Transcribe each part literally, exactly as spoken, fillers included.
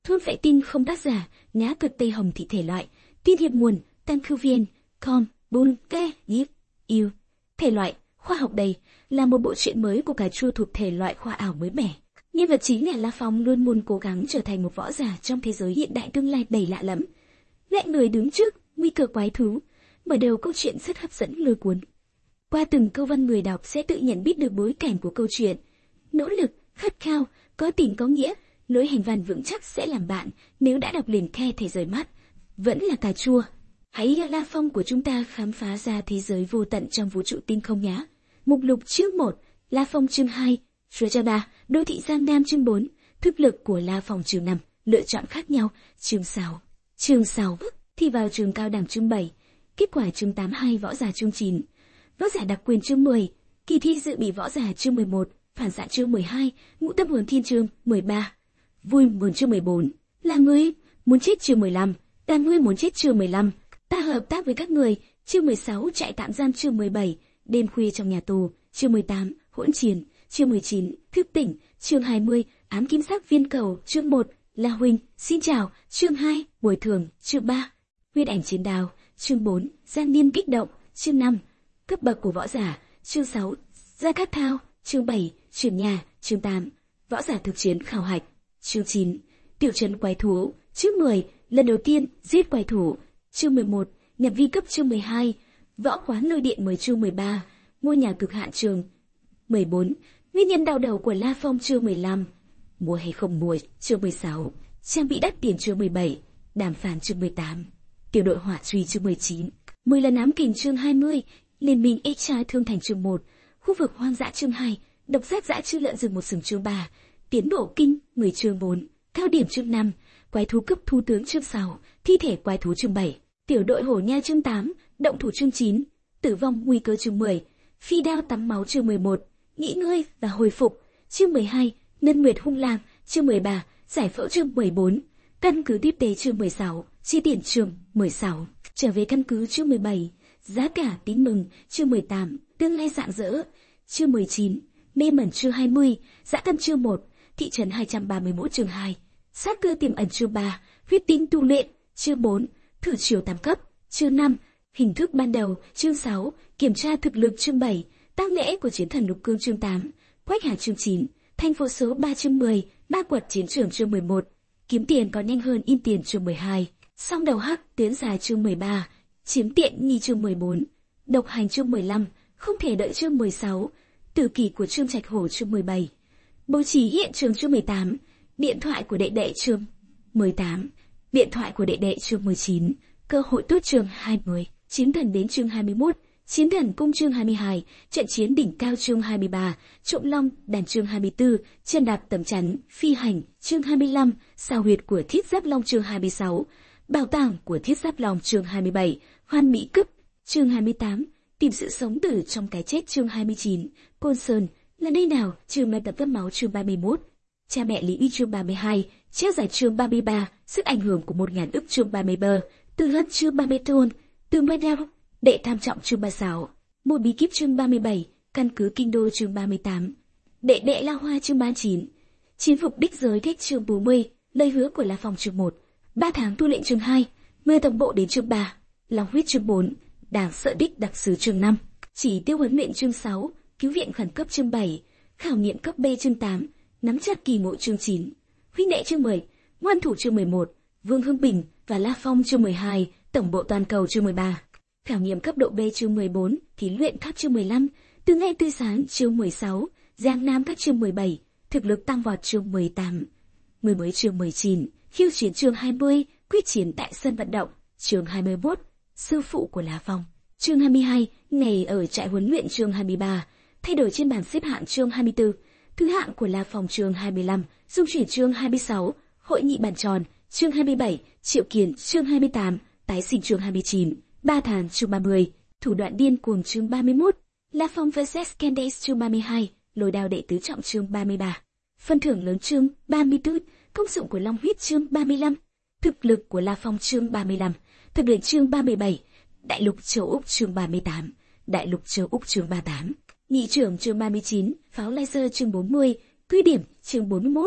Thôn Phệ Tin không, tác giả Nhã Cực Tây Hồng Thị. Thể loại tin hiệp nguồn Tăng Khư Viên com bun ke yip yêu. Thể loại khoa học. Đây là một bộ truyện mới của cà chua thuộc thể loại khoa ảo mới mẻ. Nhân vật chính là La Phong luôn muốn cố gắng trở thành một võ giả trong thế giới hiện đại tương lai đầy lạ lẫm. Lại người đứng trước nguy cơ quái thú, mở đầu câu chuyện rất hấp dẫn lôi cuốn. Qua từng câu văn, người đọc sẽ tự nhận biết được bối cảnh của câu chuyện. Nỗ lực, khát khao, có tình có nghĩa, lối hành văn vững chắc sẽ làm bạn. Nếu đã đọc liền khe thể rời mắt. Vẫn là cà chua. Hãy là La Phong của chúng ta khám phá ra thế giới vô tận trong vũ trụ tinh không nhá. Mục lục chương một, La Phong chương hai, Sujaba, đô thị Giang Nam chương bốn, thực lực của La Phong chương năm, lựa chọn khác nhau, chương sáu. Chương sáu, thi vào trường cao đẳng chương bảy, kết quả chương tám hai, võ giả chương chín, võ giả đặc quyền chương mười, kỳ thi dự bị võ giả chương mười một, phản xạ chương mười hai, ngũ tâm hồn thiên chương mười ba, vui buồn chương mười bốn, là người muốn chết chương mười lăm, là người muốn chết chương mười lăm, ta hợp tác với các người chương mười sáu, trại tạm giam chương mười bảy, đêm khuya trong nhà tù chương mười tám, hỗn chiến chương mười chín, thức tỉnh chương hai mươi, ám kim sắc viên cầu chương một, La Huynh xin chào chương hai, bồi thường chương ba, huyết ảnh chiến đao chương bốn, Giang Niên kích động chương năm, cấp bậc của võ giả chương sáu, Gia Cát Thao chương bảy, chuyển nhà chương tám, võ giả thực chiến khảo hạch chương chín, tiểu trấn quái thú chương mười, lần đầu tiên giết quái thú chương mười một, nhập vi cấp chương mười hai, võ quán lôi điện mới chương mười ba, ngôi nhà cực hạn chương mười bốn, nguyên nhân đau đầu của La Phong chương mười lăm, mua hay không mua chương mười sáu, trang bị đắt tiền chương mười bảy, đàm phán chương mười tám, tiểu đội hỏa truy chương mười chín, mười lần ám kình chương hai mươi, liên minh ích trai thương thành chương một, khu vực hoang dã chương hai, độc giác dã chư lợn rừng một sừng chương ba, tiến độ kinh mười chương bốn, cao điểm chương năm, quái thú cấp thu tướng chương sáu, thi thể quái thú chương bảy, tiểu đội hổ nha chương tám, động thủ chương chín, tử vong nguy cơ chương mười, phi đao tắm máu chương mười một, nghỉ ngơi và hồi phục chương mười hai, ngân nguyệt hung lang chương mười ba, giải phẫu chương mười bốn, căn cứ tiếp tế chương mười sáu, chi tiền chương mười sáu, trở về căn cứ chương mười bảy, giá cả tín mừng chương mười tám, tương lai rạng rỡ chương mười chín, mê mẩn chương hai mươi, dã tâm chương một, thị trấn hai trăm ba mươi mốt chương hai, sát cơ tiềm ẩn chương ba, huyết tính tu luyện chương bốn, thử chiều tám cấp chương năm, hình thức ban đầu chương sáu, kiểm tra thực lực chương bảy, tang lễ của chiến thần lục cương chương tám, quách hà chương chín, thành phố số ba chương mười, ba quật chiến trường chương mười một, kiếm tiền còn nhanh hơn in tiền chương mười hai, song đầu hắc tiến dài chương mười ba, chiếm tiện nghi chương mười bốn, độc hành chương mười lăm, không thể đợi chương mười sáu, tử kỳ của Trương Trạch Hổ chương mười bảy, bố trí hiện trường chương mười tám, điện thoại của đệ đệ chương mười tám, điện thoại của đệ đệ chương mười chín, cơ hội tốt chương hai mươi, chiến thần đến chương hai mươi mốt, chiến thần cung chương hai mươi hai, trận chiến đỉnh cao chương hai mươi ba, trộm long đàn chương hai mươi tư, chân đạp tấm chắn phi hành chương hai mươi lăm, sao huyệt của thiết giáp long chương hai mươi sáu, bảo tàng của thiết giáp long chương hai mươi bảy, hoan mỹ cấp chương hai mươi tám, tìm sự sống tử trong cái chết chương hai mươi chín, côn sơn là nơi nào chương mai tập vấp máu chương ba mươi mốt, cha mẹ Lý Uy chương ba mươi hai, treo giải chương ba mươi ba, sức ảnh hưởng của một ngàn ức chương ba mươi ba, từ hất chương ba mươi tôn, từ mai đeo đệ tham trọng chương ba mươi sáu, một bí kíp chương ba mươi bảy, căn cứ kinh đô chương ba mươi tám, đệ đệ La Hoa chương ba mươi chín, chiến phục đích giới thích chương bốn mươi, lời hứa của La Phong chương một, ba tháng tu luyện chương hai, mưa tổng bộ đến chương ba, long huyết chương bốn, đáng sợ đích đặc sứ chương năm, chỉ tiêu huấn luyện chương sáu, cứu viện khẩn cấp chương bảy, khảo nghiệm cấp B chương tám, nắm chặt kỳ ngộ chương chín, huynh đệ chương mười, ngoan thủ chương mười một, Vương Hưng Bình và La Phong chương mười hai, tổng bộ toàn cầu chương mười ba. Khảo nghiệm cấp độ B chương mười bốn, thí luyện cấp chương mười lăm, từ ngay tươi sáng chương mười sáu, Giang Nam các chương mười bảy, thực lực tăng vọt chương mười tám, mười mới chương mười chín, khiêu chiến chương hai mươi, quyết chiến tại sân vận động chương hai mươi mốt, sư phụ của La Phong chương hai mươi hai, ngày ở trại huấn luyện chương hai mươi ba, thay đổi trên bảng xếp hạng chương hai mươi tư, thứ hạng của La Phong chương hai mươi lăm, dung chuyển chương hai mươi sáu, hội nghị bàn tròn chương hai mươi bảy, triệu kiến chương hai mươi tám, tái sinh chương hai mươi chín. Ba tháng chương ba mươi, thủ đoạn điên cuồng chương ba mươi mốt, La Phong versus Candace chương ba mươi hai, lôi đao đệ tứ trọng chương ba mươi ba, phân thưởng lớn chương ba mươi tư, công dụng của long huyết chương ba mươi lăm, thực lực của La Phong chương ba mươi lăm, thực lệnh chương ba mươi bảy, đại lục châu Úc chương ba mươi tám, đại lục châu Úc chương ba mươi tám, nhị trưởng chương ba mươi chín, pháo laser chương bốn mươi, quy điểm chương bốn mươi mốt,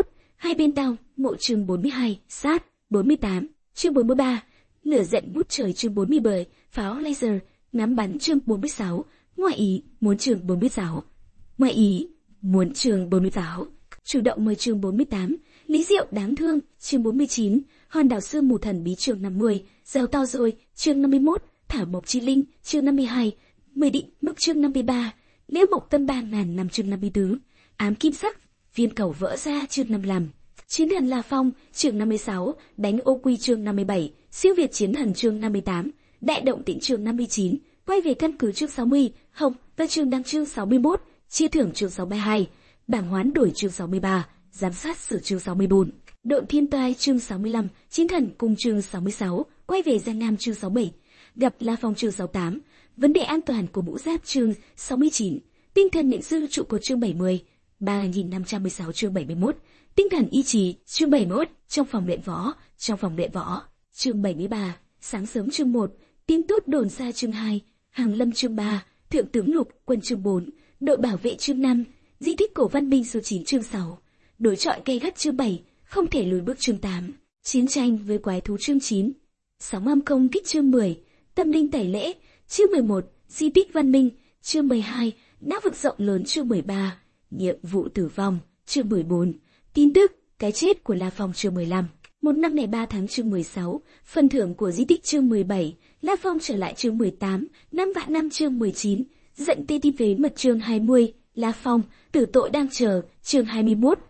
Hai bên tao, mộ chương bốn mươi hai, sát, bốn mươi tám, chương bốn mươi ba, lửa giận bút trời chương bốn mươi bảy, pháo laser, ngắm bắn chương bốn mươi sáu, ngoại ý, muốn chương bốn mươi sáu. Ngoại ý, muốn chương bốn mươi sáu. Chủ động mời chương bốn mươi tám, lý diệu đáng thương, chương bốn mươi chín, hòn đảo xưa mù thần bí chương năm mươi, giàu to rồi, chương năm mươi mốt, thảo mộc chi linh, chương năm mươi hai, mười định mức chương năm mươi ba, liễu mộc tâm ba ngàn năm chương năm mươi tư, ám kim sắc, viên cầu vỡ ra chương năm mươi lăm, chiến thần La Phong chương năm mươi sáu, đánh ô quy chương năm mươi bảy, siêu việt chiến thần chương năm mươi tám, đại động tĩnh chương năm mươi chín, quay về căn cứ chương sáu mươi, hồng và chương đăng chương sáu mươi mốt, chia thưởng chương sáu mươi hai, bảng hoán đổi chương sáu mươi ba, giám sát sửa chương sáu mươi tư, độn thiên tai chương sáu mươi lăm, chiến thần cung chương sáu mươi sáu, quay về Giang Nam chương sáu mươi bảy, gặp La Phong chương sáu mươi tám, vấn đề an toàn của mũ giáp chương sáu mươi chín, tinh thần định sư trụ cột chương bảy mươi, ba nghìn năm trăm mười sáu chương bảy mươi mốt, tinh thần ý chí chương bảy mươi mốt, trong phòng luyện võ, trong phòng luyện võ, chương bảy mươi ba, sáng sớm chương một, tin tốt đồn xa chương hai, hàng lâm chương ba, thượng tướng lục quân chương bốn, đội bảo vệ chương năm, di tích cổ văn minh số chín chương sáu, đối chọi gay gắt chương bảy, không thể lùi bước chương tám, chiến tranh với quái thú chương chín, sóng âm công kích chương mười, tâm linh tẩy lễ chương mười một, di tích văn minh chương mười hai, não vực rộng lớn chương mười ba, nhiệm vụ tử vong chương mười bốn, tin tức cái chết của La Phong chương mười lăm, một năm lẻ ba tháng chương mười sáu, phần thưởng của di tích chương mười bảy, La Phong trở lại chương mười tám, năm vạn năm chương mười chín, giận tê tim phế mật chương hai mươi, La Phong tử tội đang chờ chương hai mươi mốt,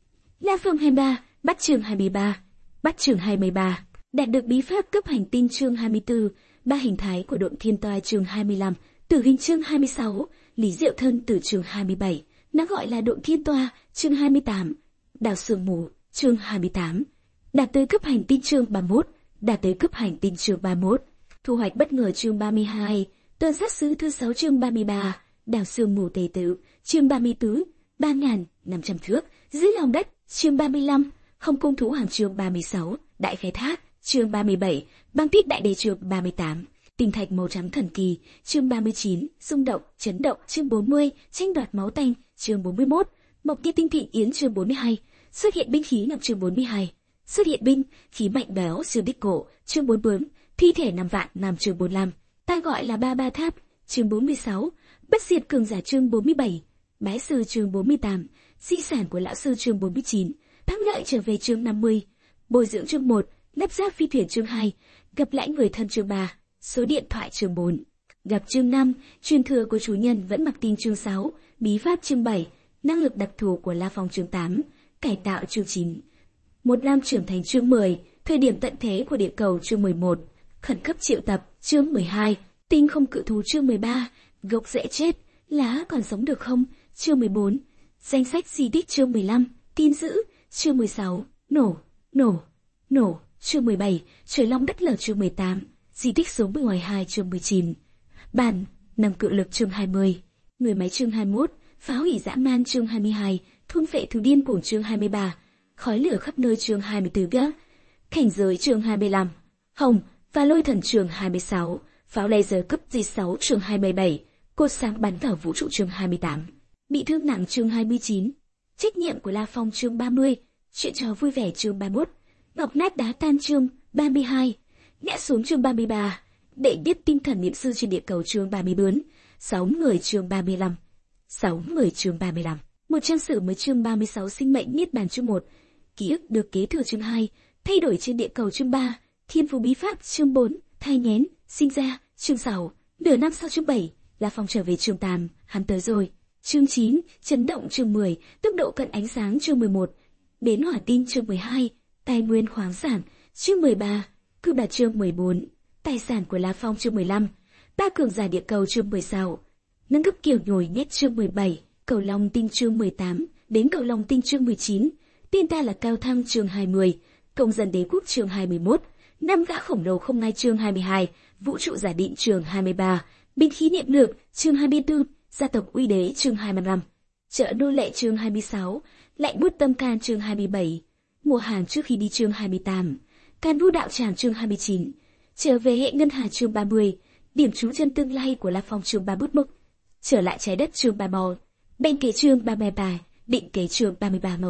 La Phong hai mươi ba, bắt chương hai mươi ba, bắt chương hai mươi ba, đạt được bí pháp cấp hành tinh chương hai mươi tư, ba hình thái của độn thiên toai chương hai mươi lăm, tử hình chương hai mươi sáu, lý diệu thân tử chương hai mươi bảy, nó gọi là độn thiên toa chương hai mươi tám, đào sương mù chương hai mươi tám, đạt tới cấp hành tinh chương ba mươi mốt, đạt tới cấp hành tinh chương ba mươi mốt, thu hoạch bất ngờ chương ba mươi hai, tuần sát sứ thứ sáu chương ba mươi ba, đào sương mù tề tự chương ba mươi tư, ba nghìn năm trăm thước dưới lòng đất chương ba mươi lăm, không cung thú hàng chương ba mươi sáu, đại khai thác chương ba mươi bảy, băng tuyết đại đế chương ba mươi tám, tinh thạch màu trắng thần kỳ chương ba mươi chín, rung động chấn động chương bốn mươi, tranh đoạt máu tanh chương bốn mươi mốt, mộc như tinh thị yến chương bốn mươi hai, xuất hiện binh khí nặng chương bốn mươi hai, xuất hiện binh khí mạnh béo siêu đích cổ chương bốn mươi bốn, thi thể năm vạn năm chương bốn mươi lăm, ta gọi là ba ba tháp chương bốn mươi sáu, bất diệt cường giả chương bốn mươi bảy, bái sư chương bốn mươi tám, di sản của lão sư chương bốn mươi chín, thắng lợi trở về chương năm mươi, bồi dưỡng chương một, lắp ráp phi thuyền chương hai, gặp lại người thân chương ba, số điện thoại chương bốn, gặp chương năm, truyền thừa của chủ nhân vẫn mặc tin chương sáu, bí pháp chương bảy, năng lực đặc thù của La Phong chương tám, cải tạo chương chín, một năm trưởng thành chương mười, thời điểm tận thế của địa cầu chương mười một, khẩn cấp triệu tập chương mười hai, tinh không cự thú chương mười ba, gốc rễ chết, lá còn sống được không chương mười bốn, danh sách di tích chương mười lăm, tin dữ chương mười sáu, nổ, nổ, nổ chương mười bảy, trời long đất lở chương mười tám, di tích số mười hai chương mười chín, bản năm cự lực chương hai mươi, người máy chương hai mươi mốt, phá hủy dã man chương hai mươi hai, thôn phệ thú điên cuồng chương hai mươi ba, khói lửa khắp nơi chương hai mươi tư gác, cảnh giới chương hai mươi lăm, hồng và lôi thần chương hai mươi sáu, pháo laser cấp G sáu chương hai mươi bảy, cột sáng bắn vào vũ trụ chương hai mươi tám, bị thương nặng chương hai mươi chín, trách nhiệm của La Phong chương ba mươi, chuyện trò vui vẻ chương ba mươi mốt, ngọc nát đá tan chương ba mươi hai, ngã xuống chương ba mươi ba, đệ nhất tinh thần niệm sư trên địa cầu chương ba mươi bốn, sáu người chương ba mươi lăm, sáu người chương ba mươi lăm, một trang sử mới chương ba mươi sáu, sinh mệnh niết bàn chương một, ký ức được kế thừa chương hai, thay đổi trên địa cầu chương ba, thiên phú bí pháp chương bốn, thai nghén sinh ra chương sáu, nửa năm sau chương bảy, La Phong trở về chương tám, hắn tới rồi. Chương chín, chấn động chương mười, tốc độ cận ánh sáng chương mười một, bến hỏa tin chương mười hai, tài nguyên khoáng sản chương mười ba, cư đạt chương mười bốn, tài sản của La Phong chương mười lăm, ba cường giả địa cầu chương mười sáu, nâng cấp kiểu nhồi nhét chương mười bảy, cầu long tinh chương mười tám, đến cầu long tinh chương mười chín, tên ta là Cao Thăng chương hai mươi, công dân đế quốc chương hai mươi mốt, năm gã khổng lồ không ngai chương hai mươi hai, vũ trụ giả định chương hai mươi ba, binh khí niệm lược chương hai mươi tư, gia tộc uy đế chương hai mươi lăm, chợ nô lệ chương hai mươi sáu, lạnh buốt tâm can chương hai mươi bảy, mùa hàng trước khi đi chương hai mươi tám, can vu đạo tràng chương hai mươi chín, trở về hệ ngân hà chương ba mươi, điểm trú chân tương lai của La Phong chương ba mươi mốt, trở lại trái đất chương ba mươi mốt, bên kế chương ba mươi ba, định kế chương ba mươi ba một.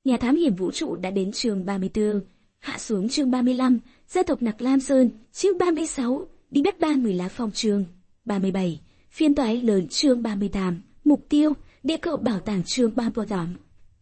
Nhà thám hiểm vũ trụ đã đến chương ba mươi tư, hạ xuống chương ba mươi lăm, gia tộc Nặc Lam Sơn, chương ba mươi sáu, đi bắt ba người lá phong chương ba mươi bảy, phiên toái lớn chương ba mươi tám, mục tiêu, địa cầu bảo tàng chương ba mươi tám.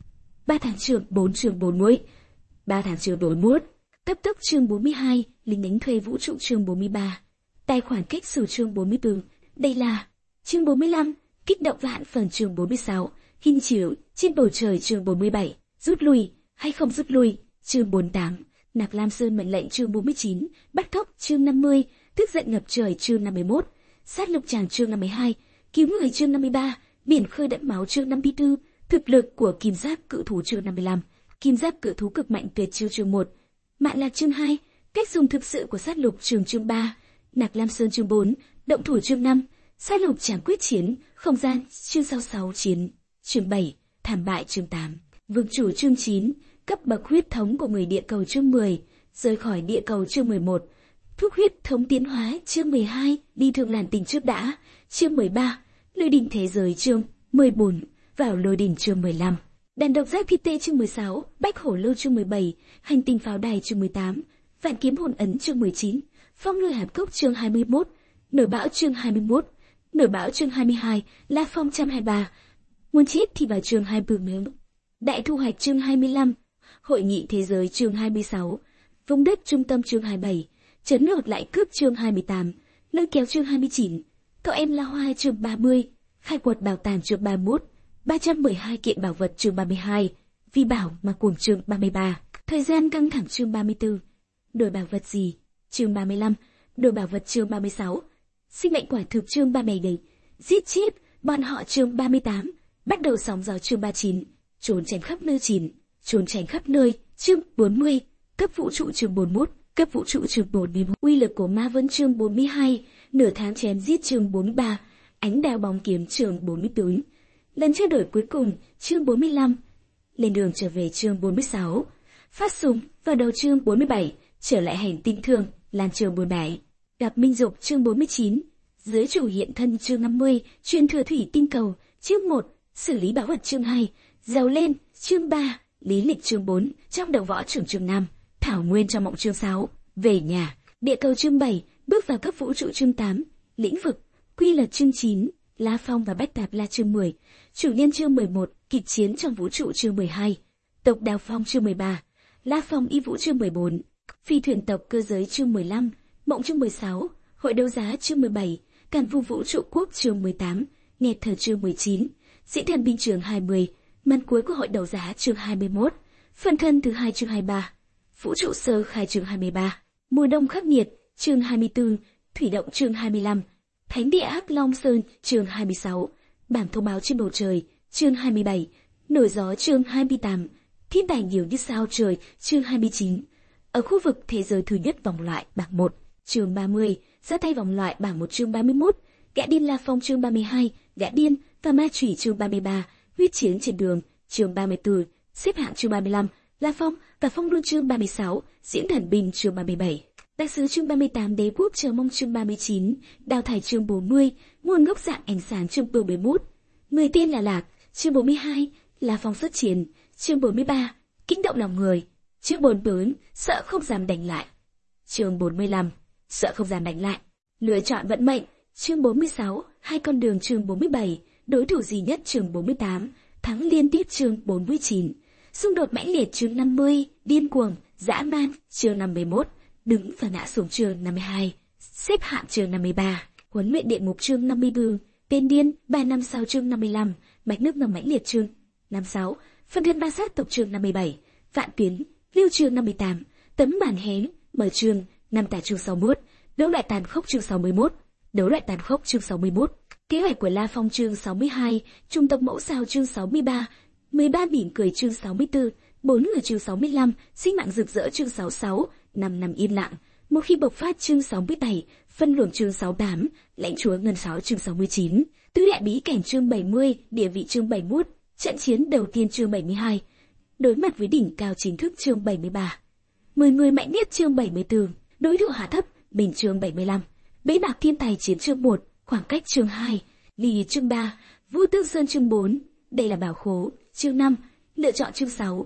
ba tháng chương bốn chương bốn mũi, ba tháng chương bốn mút, cấp tốc chương bốn mươi hai, lính đánh thuê vũ trụ chương bốn mươi ba, tài khoản cách sử chương bốn mươi tư, đây là chương bốn mươi lăm, kích động vạn phần chương bốn mươi sáu, hình chiếu trên bầu trời chương bốn mươi bảy, rút lui hay không rút lui chương bốn mươi tám, Nặc Lam Sơn mệnh lệnh chương bốn mươi chín, bắt cóc chương năm mươi, tức giận ngập trời chương năm mươi mốt, sát lục tràng chương năm mươi hai, cứu người chương năm mươi ba, biển khơi đẫm máu chương năm mươi tư, thực lực của kim giáp cự thú chương năm mươi lăm, kim giáp cự thú cực mạnh tuyệt chiêu chương một, mạn lạc chương hai, cách dùng thực sự của sát lục trường chương ba, Nặc Lam Sơn chương bốn, động thủ chương năm, sát lục tràng quyết chiến, không gian chương sáu mươi sáu chiến, chương bảy, thảm bại chương tám, vương chủ chương chín, cấp bậc huyết thống của người địa cầu chương mười, rời khỏi địa cầu chương mười một, thuốc huyết thống tiến hóa chương mười hai, đi thường làn tình trước đã chương mười ba, lôi đình thế giới chương mười bốn, vào lôi đình chương mười lăm, đàn độc giác phi tê chương mười sáu, bách hổ lâu chương mười bảy, hành tinh pháo đài chương mười tám, vạn kiếm hồn ấn chương mười chín, phong lôi hạp cốc chương hai mươi mốt, nổi bão chương hai mươi mốt, nổi bão chương hai mươi hai, la phong chương hai mươi ba, muốn chết thì vào chương hai mươi bốn, đại thu hoạch chương hai mươi lăm, hội nghị thế giới chương hai mươi sáu, vùng đất trung tâm chương hai mươi bảy, chấn ngược lại cướp chương hai mươi tám, lôi kéo chương hai mươi chín, cậu em La Hoa chương ba mươi, khai quật bảo tàng chương ba mươi mốt, ba trăm mười hai kiện bảo vật chương ba mươi hai, vi bảo mà cuồng chương ba mươi ba, thời gian căng thẳng chương ba mươi tư, đổi bảo vật gì chương ba mươi lăm, đổi bảo vật chương ba mươi sáu, sinh mệnh quả thực chương ba mươi bảy, giết chết bọn họ chương ba mươi tám, bắt đầu sóng gió chương ba mươi chín, trốn tránh khắp nơi chín, trốn tránh khắp nơi chương bốn mươi, cấp vũ trụ chương bốn mươi mốt, cấp vũ trụ chương bốn mươi mốt, uy lực của ma vân chương bốn mươi hai, nửa tháng chém giết chương bốn mươi ba, ánh đao bóng kiếm chương bốn mươi tư, lần trao đổi cuối cùng chương bốn mươi lăm, lên đường trở về chương bốn mươi sáu, phát súng vào đầu chương bốn mươi bảy, trở lại hành tinh thường lan chương bốn mươi bảy, gặp minh dục chương bốn mươi chín, giới chủ hiện thân chương năm mươi, truyền thừa thủy tinh cầu chương một, xử lý bảo vật chương hai, giàu lên chương ba, lý lịch chương bốn, trong đầu võ trưởng chương năm, thảo nguyên trong mộng chương sáu, về nhà, địa cầu chương bảy, bước vào cấp vũ trụ chương tám, lĩnh vực, quy luật chương chín, La Phong và Bách Tạp La chương mười, chủ nhân chương mười một, kịch chiến trong vũ trụ chương mười hai, tộc Đào Phong chương mười ba, La Phong y vũ chương mười bốn, phi thuyền tộc cơ giới chương mười lăm, mộng chương mười sáu, hội đấu giá chương mười bảy, càn vu vũ trụ quốc chương mười tám, nghẹt thở chương mười chín, sĩ thần binh chương hai mươi, màn cuối của hội đấu giá chương hai mươi mốt, phần thân thứ hai chương hai mươi ba, vũ trụ sơ khai chương hai mươi ba, mùa đông khắc nghiệt chương hai mươi tư, thủy động chương hai mươi lăm, thánh địa Hắc Long Sơn chương hai mươi sáu, bảng thông báo trên bầu trời chương hai mươi bảy, nổi gió chương hai mươi tám, thiên tài nhiều như sao trời chương hai mươi chín. Ở khu vực thế giới thứ nhất vòng loại bảng một chương ba mươi, ra tay vòng loại bảng một chương ba mươi mốt, gã điên La Phong chương ba mươi hai, gã điên và ma chủy chương ba mươi ba, huyết chiến trên đường chương ba mươi tư, xếp hạng chương ba mươi lăm, La Phong và Phong Luân chương ba mươi sáu, diễn thần binh chương ba mươi bảy, đặc sứ chương ba mươi tám, đế quốc chờ mong chương ba mươi chín, đào thải chương bốn mươi, nguồn gốc dạng ánh sáng chương bốn mươi mốt, người tên là Lạc chương bốn mươi hai, La Phong xuất chiến chương bốn mươi ba, kích động lòng người chương bốn mươi bốn, sợ không dám đánh lại chương bốn mươi lăm, sợ không dám đánh lại, lựa chọn vận mệnh chương bốn mươi sáu, hai con đường chương bốn mươi bảy, đối thủ duy nhất chương bốn mươi tám, thắng liên tiếp chương bốn mươi chín, xung đột mãnh liệt chương năm mươi, điên cuồng dã man chương năm mươi mốt, đứng và ngã xuống chương năm mươi hai, xếp hạng chương năm mươi ba, huấn luyện địa ngục chương năm mươi tư, tên điên ba năm sau chương năm mươi lăm, mạch nước ngầm mãnh liệt chương năm mươi sáu, phân thân ba sát tộc chương năm mươi bảy, vạn tuyến lưu chương năm mươi tám, tấm bản hén mở chương năm tả chương sáu mươi mốt, đấu loại tàn khốc chương sáu mươi mốt, đấu loại tàn khốc chương sáu mươi mốt, kế hoạch của La Phong chương sáu mươi hai, trung tâm mẫu sao chương sáu mươi ba, mười ba mỉm cười chương sáu mươi tư, bốn người chương sáu mươi lăm, sinh mạng rực rỡ chương sáu mươi sáu, năm năm yên lặng, một khi bộc phát chương sáu mươi bảy, phân luồng chương sáu mươi tám, lãnh chúa ngân sáu chương sáu mươi chín, tứ đại bí cảnh chương bảy mươi, địa vị chương bảy mươi mốt, trận chiến đầu tiên chương bảy mươi hai, đối mặt với đỉnh cao chính thức chương bảy mươi ba, mười người mạnh nhất chương bảy mươi tư, đối thủ hạ thấp bình chương bảy mươi lăm, bế mạc thiên tài chiến chương một, khoảng cách chương hai, lì chương ba, Vũ Tương Sơn chương bốn, đây là bảo khố chương năm, lựa chọn chương sáu,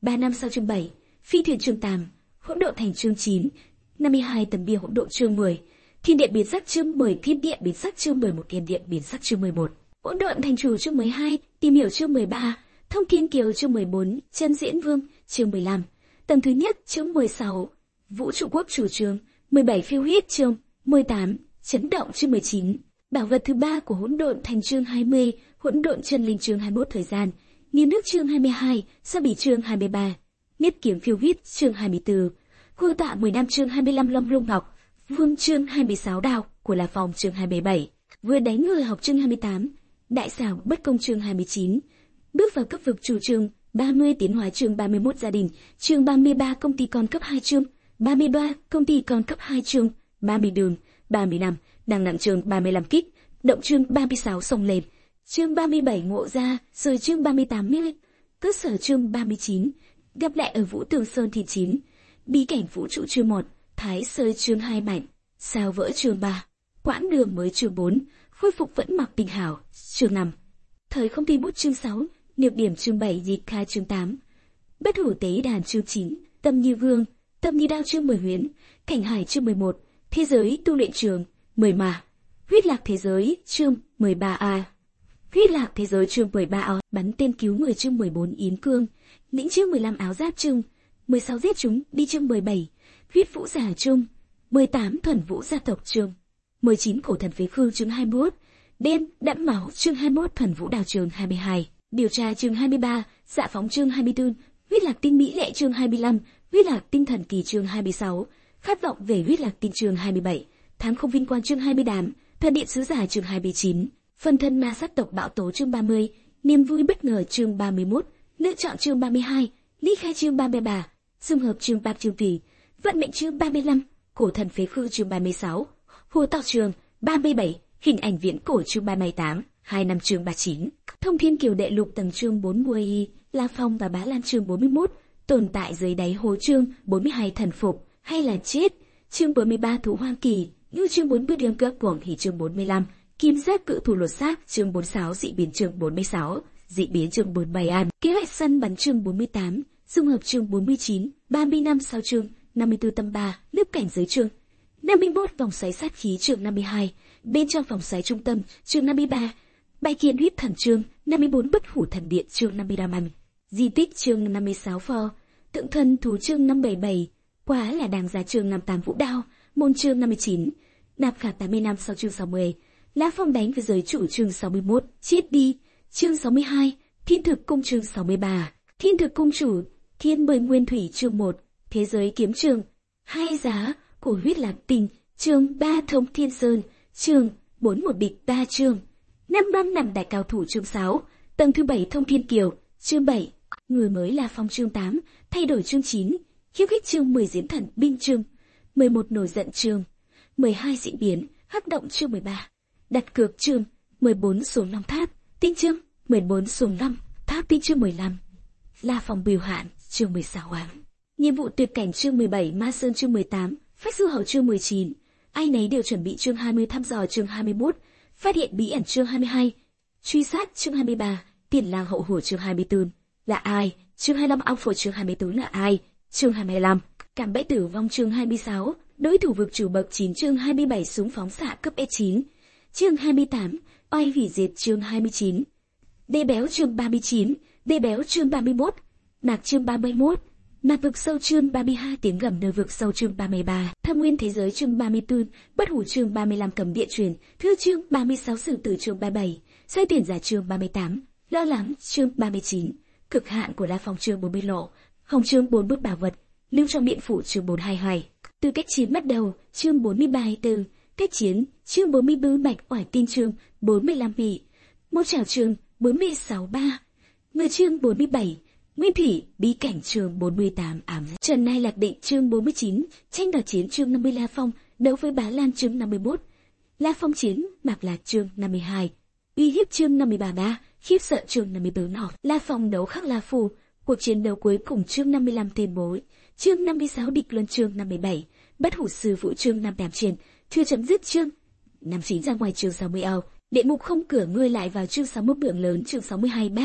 Ba năm sau chương bảy, phi thuyền chương tám, hỗn độn thành chương chín, năm mươi hai tấm bia hỗn độn chương mười, thiên điện biến sắc chương mười, thiên điện biến sắc chương mười một, thiên điện biến sắc chương mười một, hỗn độn thành chủ chương mười hai, tìm hiểu chương mười ba, thông thiên kiều chương mười bốn, chân diễn vương chương mười lăm, tầng thứ nhất chương mười sáu, vũ trụ quốc chủ chương mười bảy, phiêu huyết chương mười tám, chấn động chương mười chín, bảo vật thứ ba của hỗn độn thành chương hai mươi, hỗn độn chân linh chương hai mươi mốt, thời gian nghiêng nước chương hai mươi hai, sa bì chương hai mươi ba, niết kiếm phiêu huyết chương hai mươi tư, hư tạ mười năm chương hai mươi lăm, lâm lung ngọc vương chương hai mươi sáu, đao của là phòng chương hai mươi bảy, vừa đánh người học chương hai mươi tám, đại xảo bất công chương hai mươi chín, bước vào cấp vực chủ chương ba mươi, tiến hóa chương ba mươi mốt, gia đình chương ba mươi ba, công ty con cấp hai chương ba mươi ba, công ty con cấp hai chương ba mươi, đường ba mươi lăm, năng nặng chương ba mươi lăm, kích động chương ba mươi sáu, sông lên chương ba mươi bảy, ngộ ra rồi chương ba mươi tám, miết cơ sở chương ba mươi chín, gặp lại ở Vũ Tường Sơn thị chín, bí cảnh vũ trụ chương một, thái sơ chương hai, mạnh sao vỡ chương ba, quãng đường mới chương bốn, khôi phục vẫn mặc tình hảo chương năm, thời không thi bút chương sáu, nhược điểm chương bảy, diệt khai chương tám, bất hủ tế đàn chương chín, tâm như vương, tâm như đao chương mười, huyễn cảnh hải chương mười một, thế giới tu luyện chương mười, mà huyết lạc thế giới chương mười ba a, huyết lạc thế giới chương mười ba a, bắn tên cứu người chương mười bốn, yến cương lĩnh chương mười lăm, áo giáp chương mười sáu, giết chúng đi chương mười bảy, huyết vũ giả chương mười tám, thuần vũ gia tộc chương mười chín, cổ thần phế khư chương hai mươi mốt, đen đẫm máu chương hai mươi mốt, thuần vũ đào chương hai mươi hai, điều tra chương hai mươi ba, dạ phóng chương hai mươi tư, huyết lạc tinh mỹ lệ chương hai mươi lăm, huyết lạc tinh thần kỳ chương hai mươi sáu, khát vọng về huyết lạc tinh chương hai mươi bảy, tháng không vinh quang chương hai mươi, đám thần điện sứ giả chương hai mươi chín, phân thân ma sát tộc bão tố chương ba mươi, niềm vui bất ngờ chương ba mươi mốt, lựa chọn chương ba mươi hai, ly khai chương ba mươi ba, dung hợp chương ba, chương vì vận mệnh chương ba mươi lăm, cổ thần phế khư chương ba mươi sáu, hồ tộc chương ba mươi bảy, hình ảnh viễn cổ chương ba mươi tám, hai năm chương ba mươi chín, thông thiên kiều đệ lục tầng chương bốn mươi, La Phong và Bá Lan chương bốn mươi mốt, tồn tại dưới đáy hồ chương bốn mươi hai, thần phục hay là chết chương bốn mươi ba, thú hoang kỳ như chương bốn mươi, đường cấp cuồng hỉ chương bốn mươi lăm, kim giác cự thủ lột xác chương bốn mươi sáu, dị biến chương bốn mươi sáu, dị biến chương bốn mươi bảy, an kế hoạch săn bắn chương bốn mươi tám, dung hợp chương bốn mươi chín, ba mươi năm sau chương năm mươi tư, tâm ba, lớp cảnh giới chương năm mươi mốt, vòng xoáy sát khí chương năm mươi hai, bên trong vòng xoáy trung tâm chương năm mươi ba, bại kiên huyết thần chương năm mươi bốn, bất hủ thần điện chương năm mươi lăm, di tích chương năm mươi sáu, pho tượng thần thú chương năm mươi bảy, quá là đáng giá chương năm mươi tám, vũ đao môn chương năm mươi chín, nạp khả tám mươi năm sau chương sáu mươi, La Phong đánh với giới chủ chương sáu mươi mốt, chết đi chương sáu mươi hai, thiên thực cung chương sáu mươi ba, thiên thực cung chủ thiên bơi nguyên thủy chương một, thế giới kiếm chương hai, giá của huyết lạc tinh chương ba, thông thiên sơn chương bốn, một địch ba chương năm, năm nằm đại cao thủ chương sáu, tầng thứ bảy, thông thiên kiều chương bảy, người mới La Phong chương tám, thay đổi chương chín, khiêu khích chương mười, diễn thần binh chương mười một, nổi giận chương mười hai, diễn biến hắc động chương mười ba, đặt cược chương mười bốn, xuống long tháp tinh chương mười bốn, xuống long tháp tinh chương mười lăm, La Phong biểu hạn chương mười sáu, ám nhiệm vụ tuyệt cảnh chương mười bảy, ma sơn chương mười tám, phách sư hầu chương mười chín, ai nấy đều chuẩn bị chương hai mươi, thăm dò chương hai mươi mốt, phát hiện bí ẩn chương hai mươi hai, truy sát chương hai mươi ba, tiền lang hậu hổ chương hai mươi tư, là ai chương hai mươi lăm, ong phổi chương hai mươi tư, là ai chương hai mươi lăm, cảm bẫy tử vong chương hai mươi sáu, đối thủ vực chủ bậc chín chương hai mươi bảy, súng phóng xạ cấp E chín chương hai mươi tám, oai hủy diệt chương hai mươi chín, đê béo chương ba mươi chín, đê béo chương ba mươi mốt, nạc chương ba mươi mốt, nạc vực sâu chương ba mươi hai, tiếng gầm nơi vực sâu chương ba mươi ba, thâm nguyên thế giới chương ba mươi tư, bất hủ chương ba mươi lăm, cầm điện truyền thư chương ba mươi sáu, sử tử chương ba mươi bảy, xoay tiền giả chương ba mươi tám, lo lắng chương ba mươi chín, cực hạn của La Phong chương bốn mươi, lộ hồng chương bốn, bút bảo vật lưu trong điện phủ chương bốn mươi hai, hoài từ cách chiến bắt đầu chương bốn mươi ba, từ cách chiến chương bốn mươi bốn, bạch oải tin chương bốn mươi lăm, vị một trảo chương bốn mươi sáu, ba người chương bốn mươi bảy, nguyên thủy bí cảnh chương bốn mươi tám, ám trần nai lạc định chương bốn mươi chín, tranh đoạt chiến chương năm mươi, La Phong đấu với Bá Lan chương năm mươi mốt, La Phong chiến mạc lạc chương năm mươi hai, uy hiếp chương năm mươi ba, ba khiếp sợ chương năm mươi tư, nọ La Phong đấu khắc La Phù, cuộc chiến đấu cuối cùng chương năm mươi lăm, tên bối chương năm mươi sáu, địch luân chương năm mươi bảy, bất hủ sư vũ chương năm đàm truyền chưa chấm dứt chương năm mươi chín, ra ngoài chương sáu mươi, ao địa mục không cửa ngươi lại vào chương sáu mươi mốt, lượng lớn chương sáu mươi hai, ba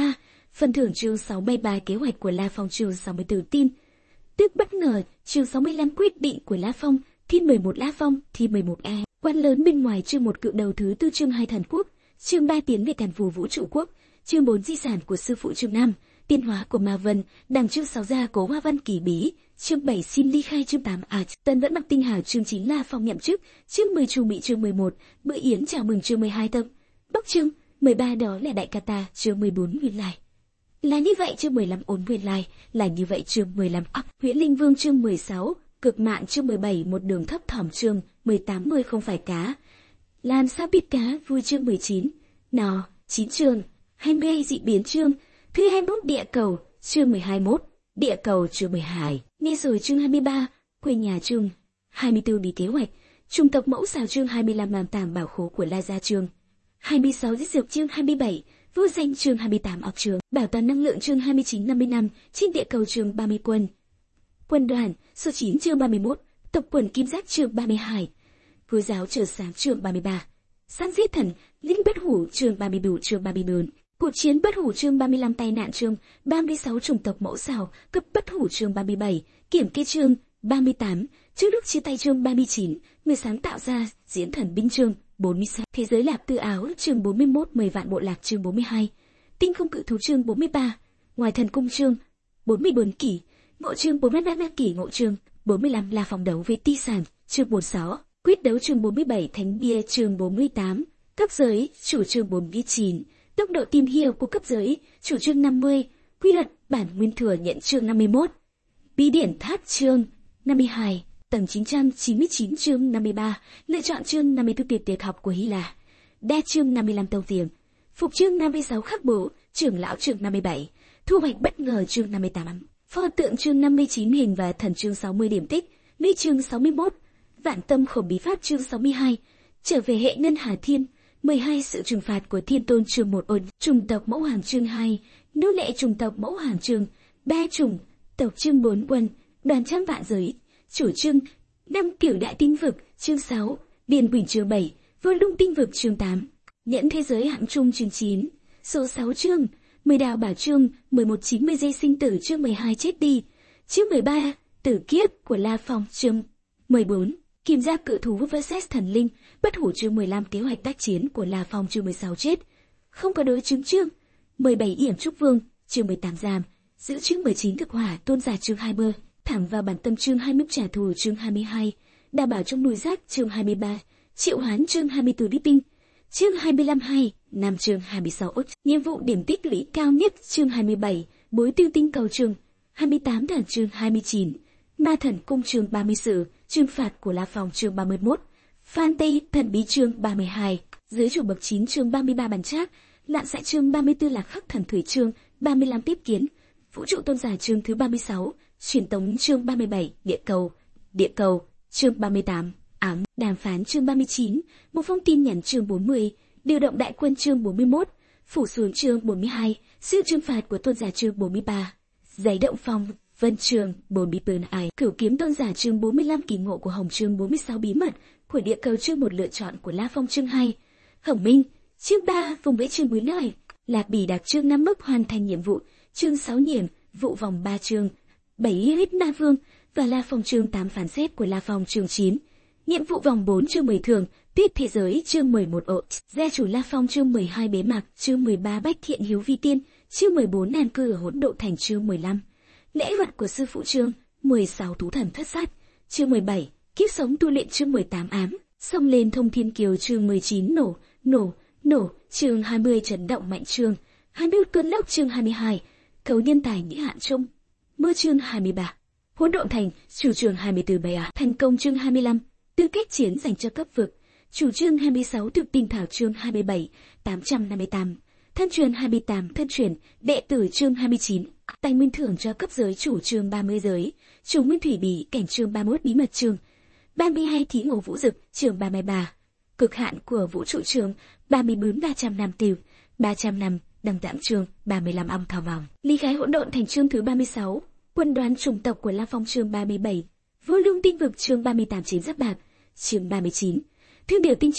Phần thưởng chương sáu mươi ba kế hoạch của La Phong chương sáu mươi tư tin tức bất ngờ chương sáu mươi lăm quyết định của La Phong, thiên mười một La Phong, thiên mười một E. Quan lớn bên ngoài chương một cự đầu thứ tư chương hai thần quốc, chương ba tiến về càn phù vũ trụ quốc, chương bốn di sản của sư phụ chương năm, tiến hóa của Ma Vân, đằng chương sáu gia cố hoa văn kỳ bí, chương bảy xin ly khai chương tám à Tân vẫn mặc tinh hào chương chín La Phong nhậm chức, chương mười chu mỹ chương mười một, bữa yến chào mừng chương mười hai tâm, bốc chương mười ba đó là đại Kata chương mười bốn nguyên lai. Là như vậy chương mười lăm ổn nguyên lai, là như vậy chương mười lăm óc Huyễn Linh Vương chương mười sáu, cực mạng chương mười bảy một đường thấp thỏm chương mười tám mươi không phải cá. Lan sao biết cá vui chương mười chín, nò chín chương hai mươi dị biến chương thứ hai mươi mốt địa cầu chương mười hai mốt, địa cầu chương mười hai. Nghe rồi chương hai mươi ba, quê nhà chương hai mươi tư bí kế hoạch, chủng tộc mẫu xào chương hai mươi lăm làm tàng bảo khố của La gia chương hai mươi sáu giết dược chương hai mươi bảy, vô danh chương hai mươi tám ọc chương, bảo toàn năng lượng chương hai mươi chín năm mươi năm, trên địa cầu chương ba mươi quân. Quân đoàn, số chín chương ba mươi mốt, tộc quần kim giác chương ba mươi hai, Cuối giáo chờ sáng chương ba mươi ba, săn giết thần, linh bất hủ chương ba mươi bảy chương ba mươi bốn, cuộc chiến bất hủ chương ba mươi lăm tai nạn chương ba mươi sáu chủng tộc mẫu xào, cấp bất hủ chương ba mươi bảy, kiểm kê chương ba mươi tám, trước lúc chia tay chương ba mươi chín, người sáng tạo ra diễn thần binh chương bốn mươi sáu, thế giới lạp tư áo chương bốn mươi mốt, mười vạn bộ lạc chương bốn mươi hai, tinh không cự thú chương bốn mươi ba, ngoài thần cung chương bốn mươi bốn kỷ, ngộ chương bốn mươi lăm kỷ ngộ chương bốn mươi lăm là phòng đấu với ti sản chương bốn mươi sáu, quyết đấu chương bốn mươi bảy, thánh bia chương bốn mươi tám, cấp giới chủ chương bốn mươi chín, tốc độ tìm hiểu của cấp giới chủ chương năm mươi, quy luật bản nguyên thừa nhận chương năm mươi mốt, bí điển tháp chương năm mươi hai, tầng chín trăm chín mươi chín chương năm mươi ba, lựa chọn chương năm mươi tư tuyệt tuyệt học của Hy Lạp, đa chương năm mươi lăm tông tiềm, phục chương năm mươi sáu khắc bố, trưởng lão chương năm mươi bảy, thu hoạch bất ngờ chương năm mươi tám, pho tượng chương năm mươi chín hình và thần chương sáu mươi điểm tích, lý chương sáu mươi mốt, vạn tâm khổ bí pháp chương sáu mươi hai, trở về hệ ngân hà thiên, mười hai sự trừng phạt của thiên tôn chương một ôn, chủng tộc mẫu hoàng chương hai, nô lệ chủng tộc mẫu hoàng chương ba chủng tộc chương bốn quân, đoàn trăm vạn giới, chủ chương năm kiểu đại tinh vực chương sáu, điền quỷ chương bảy, vô lung tinh vực chương tám, nhẫn thế giới hạng trung chương chín, số sáu chương, mười đào bảo chương mười một chín mươi giây sinh tử chương mười hai chết đi, chương mười ba tử kiếp của La Phong chương mười bốn, kim giác cự thú versus thần linh, bất hủ chương mười lăm kế hoạch tác chiến của La Phong chương mười sáu chết, không có đối chứng chương mười bảy yểm trúc vương chương mười tám giam, giữ chương mười chín thực hỏa tôn giả chương hai mươi, thẳng vào bản tâm chương hai mươi trả thù chương hai mươi hai, đa bảo trong núi rác chương hai mươi ba, triệu hoán chương hai mươi tư đi binh chương hai mươi lăm hai, nam chương hai mươi sáu út, nhiệm vụ điểm tích lũy cao nhất chương hai mươi bảy, bối tiêu tinh cầu chương hai mươi tám, thần chương hai mươi chín, ma thần cung chương ba mươi sử, chương phạt của La Phong chương ba mươi mốt, phan tây thần bí chương ba mươi hai, dưới chủ bậc chín chương ba mươi ba bản trác, lạn dại chương ba mươi tư là khắc thần thủy chương ba mươi lăm tiếp kiến, vũ trụ tôn giả chương thứ ba mươi sáu, truyền tống chương ba mươi bảy, địa cầu, địa cầu chương ba mươi tám, ám đàm phán chương ba mươi chín, một phong tin nhắn chương bốn mươi, điều động đại quân chương bốn mươi mốt, phủ xuống chương bốn mươi hai, sự trừng phạt của tôn giả chương bốn mươi ba, giấy động phong vân chương bốn mươi bốn ai, cửu kiếm tôn giả chương bốn mươi lăm, kỳ ngộ của hồng chương bốn mươi sáu, bí mật của địa cầu chương một, lựa chọn của La Phong chương hai, hồng minh chương ba, vùng vẫy chương bốn lời, lạc bỉ đặc chương năm mức hoàn thành nhiệm vụ chương sáu, nhiệm vụ vòng ba chương bảy, hít na vương và La Phong chương tám, phán xét của La Phong chương chín, nhiệm vụ vòng bốn chương mười thường tiết thế giới chương mười một ộ, gia chủ La Phong chương mười hai, bế mạc chương mười ba, bách thiện hiếu vi tiên chương mười bốn, an cư ở hỗn độ thành chương mười lăm, lễ vật của sư phụ chương mười sáu, thú thần thất sát chương mười bảy, kiếp sống tu luyện chương mười tám, ám xông lên thông thiên kiều chương mười chín, nổ nổ nổ chương hai mươi, chấn động mạnh chương hai mươi, cơn lốc chương hai mươi hai, cầu nhân tài nghĩa hạn trung mưa chương hai mươi ba, hỗn độn thành chủ chương hai mươi tư, bày ạ thành công chương hai mươi lăm, tư cách chiến dành cho cấp vực chủ chương hai mươi sáu, thực tinh thảo chương hai mươi bảy, tám trăm năm mươi tám, thân truyền hai mươi tám, thân truyền đệ tử chương hai mươi chín, tài nguyên thưởng cho cấp giới chủ chương ba mươi giới, chủ nguyên thủy bỉ cảnh chương ba mươi mốt, bí mật chương ba mươi hai, thí ngộ vũ dực chương ba mươi ba, cực hạn của vũ trụ chương ba mươi bốn, ba trăm năm tiêu ba trăm năm, đăng tạm chương ba mươi lăm, ong thảo vòng, ly khai hỗn độn thành chương thứ ba mươi sáu, quân đoàn chủng tộc của La Phong chương ba mươi bảy, vô lung tinh vực chương ba mươi tám, chiến giáp bạc chương ba mươi chín, thương điều tinh chương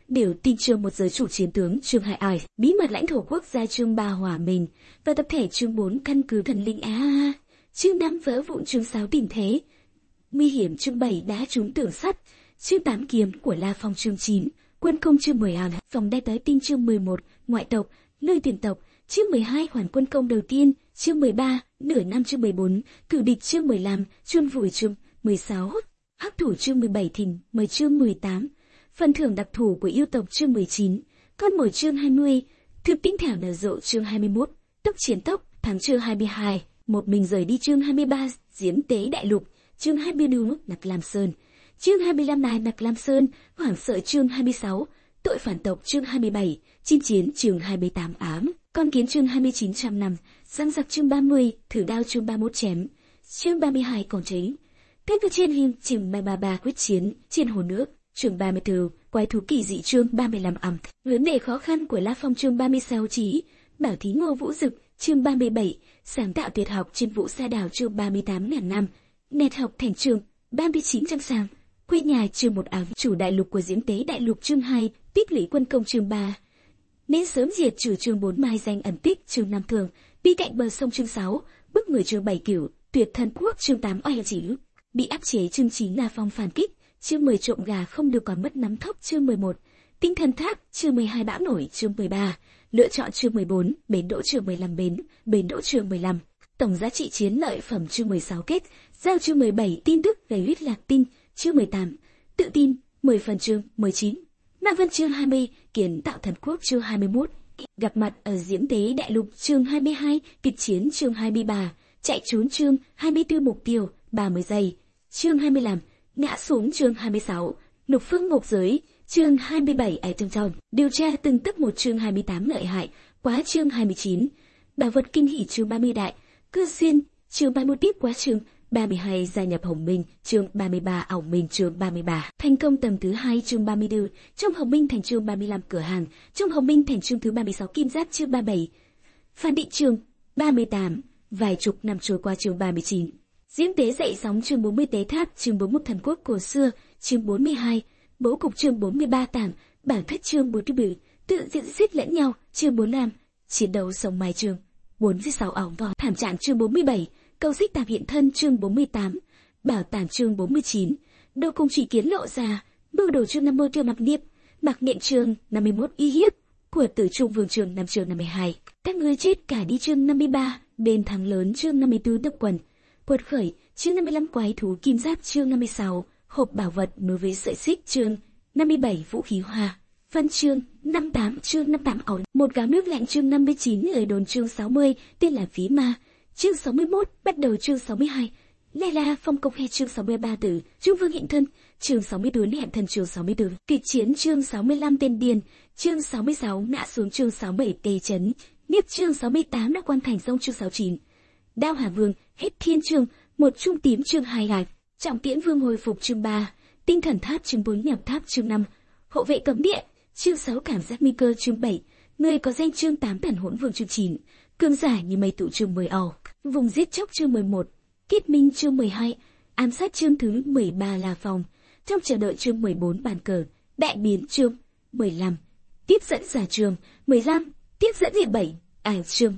Biểu tin chương một giới chủ chiến tướng chương hai ỏi, bí mật lãnh thổ quốc gia chương ba hòa mình, và tập thể chương bốn căn cứ thần linh á a. Chương năm vỡ vụn chương sáu tình thế. Nguy hiểm chương bảy đá trúng tường sắt. Chương tám kiếm của La Phong chương chín, quân công chương mười hàn, vòng đai tới tinh chương mười một, ngoại tộc, nơi tiền tộc, chương mười hai hoàn quân công đầu tiên, chương mười ba, nửa năm chương mười bốn, cử địch chương mười lăm, chôn vùi chương mười sáu, hắc thủ chương mười bảy thìn, mười chương mười tám, phần thưởng đặc thù của yêu tộc chương mười chín, con mồi chương hai mươi, thực tinh thảo nở rộ chương hai mươi mốt, tốc chiến tốc, thắng chương hai mươi hai, một mình rời đi chương hai mươi ba, diễm tế đại lục, chương hai mươi bốn, Nặc Lam Sơn, chương hai mươi lăm này Nặc Lam Sơn, hoảng sợ chương hai mươi sáu, tội phản tộc chương hai mươi bảy, chinh chiến chương hai mươi tám ám, con kiến chương hai mươi chín trăm năm, răng giặc chương ba mươi, thử đao chương ba mươi mốt chém, chương ba mươi hai còn cháy, kết cơ trên hình chương ba mươi ba quyết chiến trên hồ nước, chương ba mươi tư, quái thú kỳ dị chương ba mươi lăm ẩm, vấn đề khó khăn của La Phong chương ba mươi sáu trí, bảo thí Ngô Vũ Dực chương ba mươi bảy, sáng tạo tuyệt học trên Vũ Sa Đảo chương ba mươi tám ngàn năm, nét học thành chương ba mươi chín trăm sáng, quê nhà chương một ám, chủ đại lục của diễm tế đại lục chương hai, tích lũy quân công chương ba, nên sớm diệt trừ chương bốn mai danh ẩn tích chương năm thường, bi cạnh bờ sông chương sáu, bức người chương bảy cửu, tuyệt thần quốc chương tám oai chỉ, bị áp chế chương chín La Phong phản kích, chương mười trộm gà không được còn mất nắm thóc chương mười một, tinh thần thác chương mười hai bão nổi chương mười ba, lựa chọn chương mười bốn, bến đỗ chương mười lăm bến, bến đỗ chương mười lăm, tổng giá trị chiến lợi phẩm chương mười sáu kết, giao chương mười bảy tin tức về huyết lạc tin chương mười tám, tự tin mười phần chương mười chín, Nam Vân chương hai mươi, kiến tạo thần quốc chương hai mươi mốt, gặp mặt ở diễm tế đại lục chương hai mươi hai, kịch chiến chương hai mươi ba, chạy trốn chương hai mươi tư mục tiêu ba mươi giây, chương hai mươi lăm, ngã xuống chương hai mươi sáu, lục phương ngục giới chương hai mươi bảy ai tương tròn, điều tra từng tức một chương hai mươi tám lợi hại, quá chương hai mươi chín, bảo vật kinh hỉ chương ba mươi đại, cơ duyên chương ba mươi tiếp quá chương ba mươi hai gia nhập Hồng Minh chương ba mươi ba ảo minh chương ba mươi ba, thành công tầng thứ hai chương ba mươi tư, trong Hồng Minh thành chương ba mươi lăm cửa hàng, trong Hồng Minh thành chương thứ ba mươi sáu kim giáp chương ba mươi bảy, Phan Định chương ba mươi tám, vài chục năm trôi qua chương ba mươi chín. Diễm tế dậy sóng chương bốn mươi tế tháp chương bốn mươi mốt thần quốc cổ xưa chương bốn mươi hai, bố cục chương bốn mươi ba tảng, bản thuyết chương bốn mươi bảy, tự diễn giết lẫn nhau chương bốn mươi lăm, chiến đấu sông mai chương bốn mươi sáu ảo vỏ thảm trạng chương bốn mươi bảy, câu xích tạp hiện thân chương bốn mươi tám, bảo tàng chương bốn mươi chín, đâu cùng chỉ kiến lộ ra, mưu đồ chương năm mươi chương mặc niệm, mặc niệm chương năm mươi mốt uy hiếp của tử trung vương chương năm chương năm mươi hai, các ngươi chết cả đi chương năm mươi ba, bên thắng lớn chương năm mươi tư đập quần, quật khởi chương năm mươi lăm quái thú kim giáp chương năm mươi sáu, hộp bảo vật nối với sợi xích chương năm mươi bảy vũ khí hoa, văn chương năm mươi tám chương năm mươi tám ổn, một gáo nước lạnh chương năm mươi chín, lời đồn chương sáu mươi, tên là phí ma chương sáu mươi mốt, bắt đầu chương sáu mươi hai, Lê La phong công he chương sáu mươi ba tử, Trung Vương hiện thân chương sáu mươi bốn, hẹn thân chương sáu mươi tư, kịch chiến chương sáu mươi lăm, tên điên chương sáu mươi sáu, ngã xuống chương sáu mươi bảy, tê chấn Niếp chương sáu mươi tám, đã quan thành sông chương sáu mươi chín, Đao Hà Vương hết thiên chương một, trung tím chương hai gạch, Trọng Tiễn Vương hồi phục chương ba, Tinh thần tháp chương bốn, nhập tháp chương năm, Hộ vệ cấm địa chương sáu, cảm giác nguy cơ chương bảy, người có danh chương tám, Thần hỗn vương chương chín, cường giả như mây tụ chương mười ẩu, vùng giết chóc chương mười một, kết minh chương mười hai, ám sát chương thứ mười ba là phòng, trong chờ đợi chương mười bốn, bàn cờ đại biến chương mười lăm, tiếp dẫn giả chương mười lăm, tiếp dẫn địa bảy, ải chương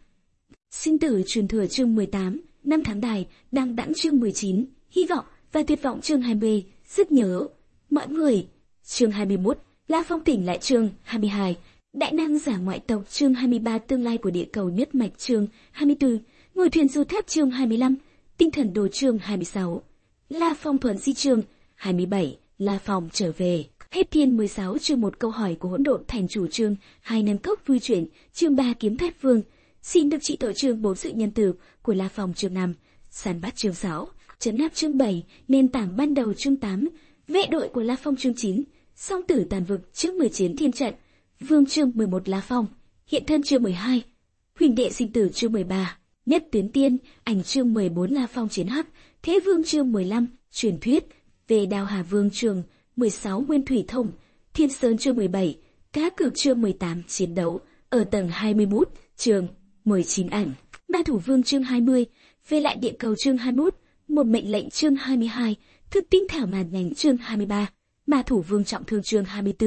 sinh tử truyền thừa chương mười tám, năm tháng đài đang đẵng chương mười chín, hy vọng và tuyệt vọng chương hai mươi, rất nhớ mọi người chương hai mươi mốt, La Phong tỉnh lại chương hai mươi hai, đại năng giả ngoại tộc chương hai mươi ba, tương lai của địa cầu nhất mạch chương hai mươi tư, ngồi thuyền du tháp chương hai mươi lăm, tinh thần đồ chương hai mươi sáu, La Phong thuần di chương hai mươi bảy, La Phong trở về, hết thiên mười sáu chương một, câu hỏi của hỗn độn thành chủ chương hai, nâng cốc vui chuyển chương ba, kiếm thép vương xin được trị tội chương bốn, sự nhân từ của La Phong chương năm, săn bắt chương sáu, trấn áp chương bảy, nền tảng ban đầu chương tám, vệ đội của La Phong chương chín, song tử tàn vực chương mười, chiến thiên trận vương chương mười một, La Phong hiện thân chương mười hai, huỳnh đệ sinh tử chương mười ba, nhất tuyến tiên ảnh chương mười bốn, La Phong chiến hắc thế vương chương mười lăm, truyền thuyết về Đao Hà Vương chương mười sáu, nguyên thủy thông thiên sơn chương mười bảy, cá cược chương mười tám, chiến đấu ở tầng hai mươi mốt chương mười chín, ảnh ba thủ vương chương hai mươi, về lại địa cầu chương hai mươi mốt, một mệnh lệnh chương hai mươi hai, thức tinh thảo màn nhành chương hai mươi ba, ma thủ vương trọng thương chương hai mươi tư,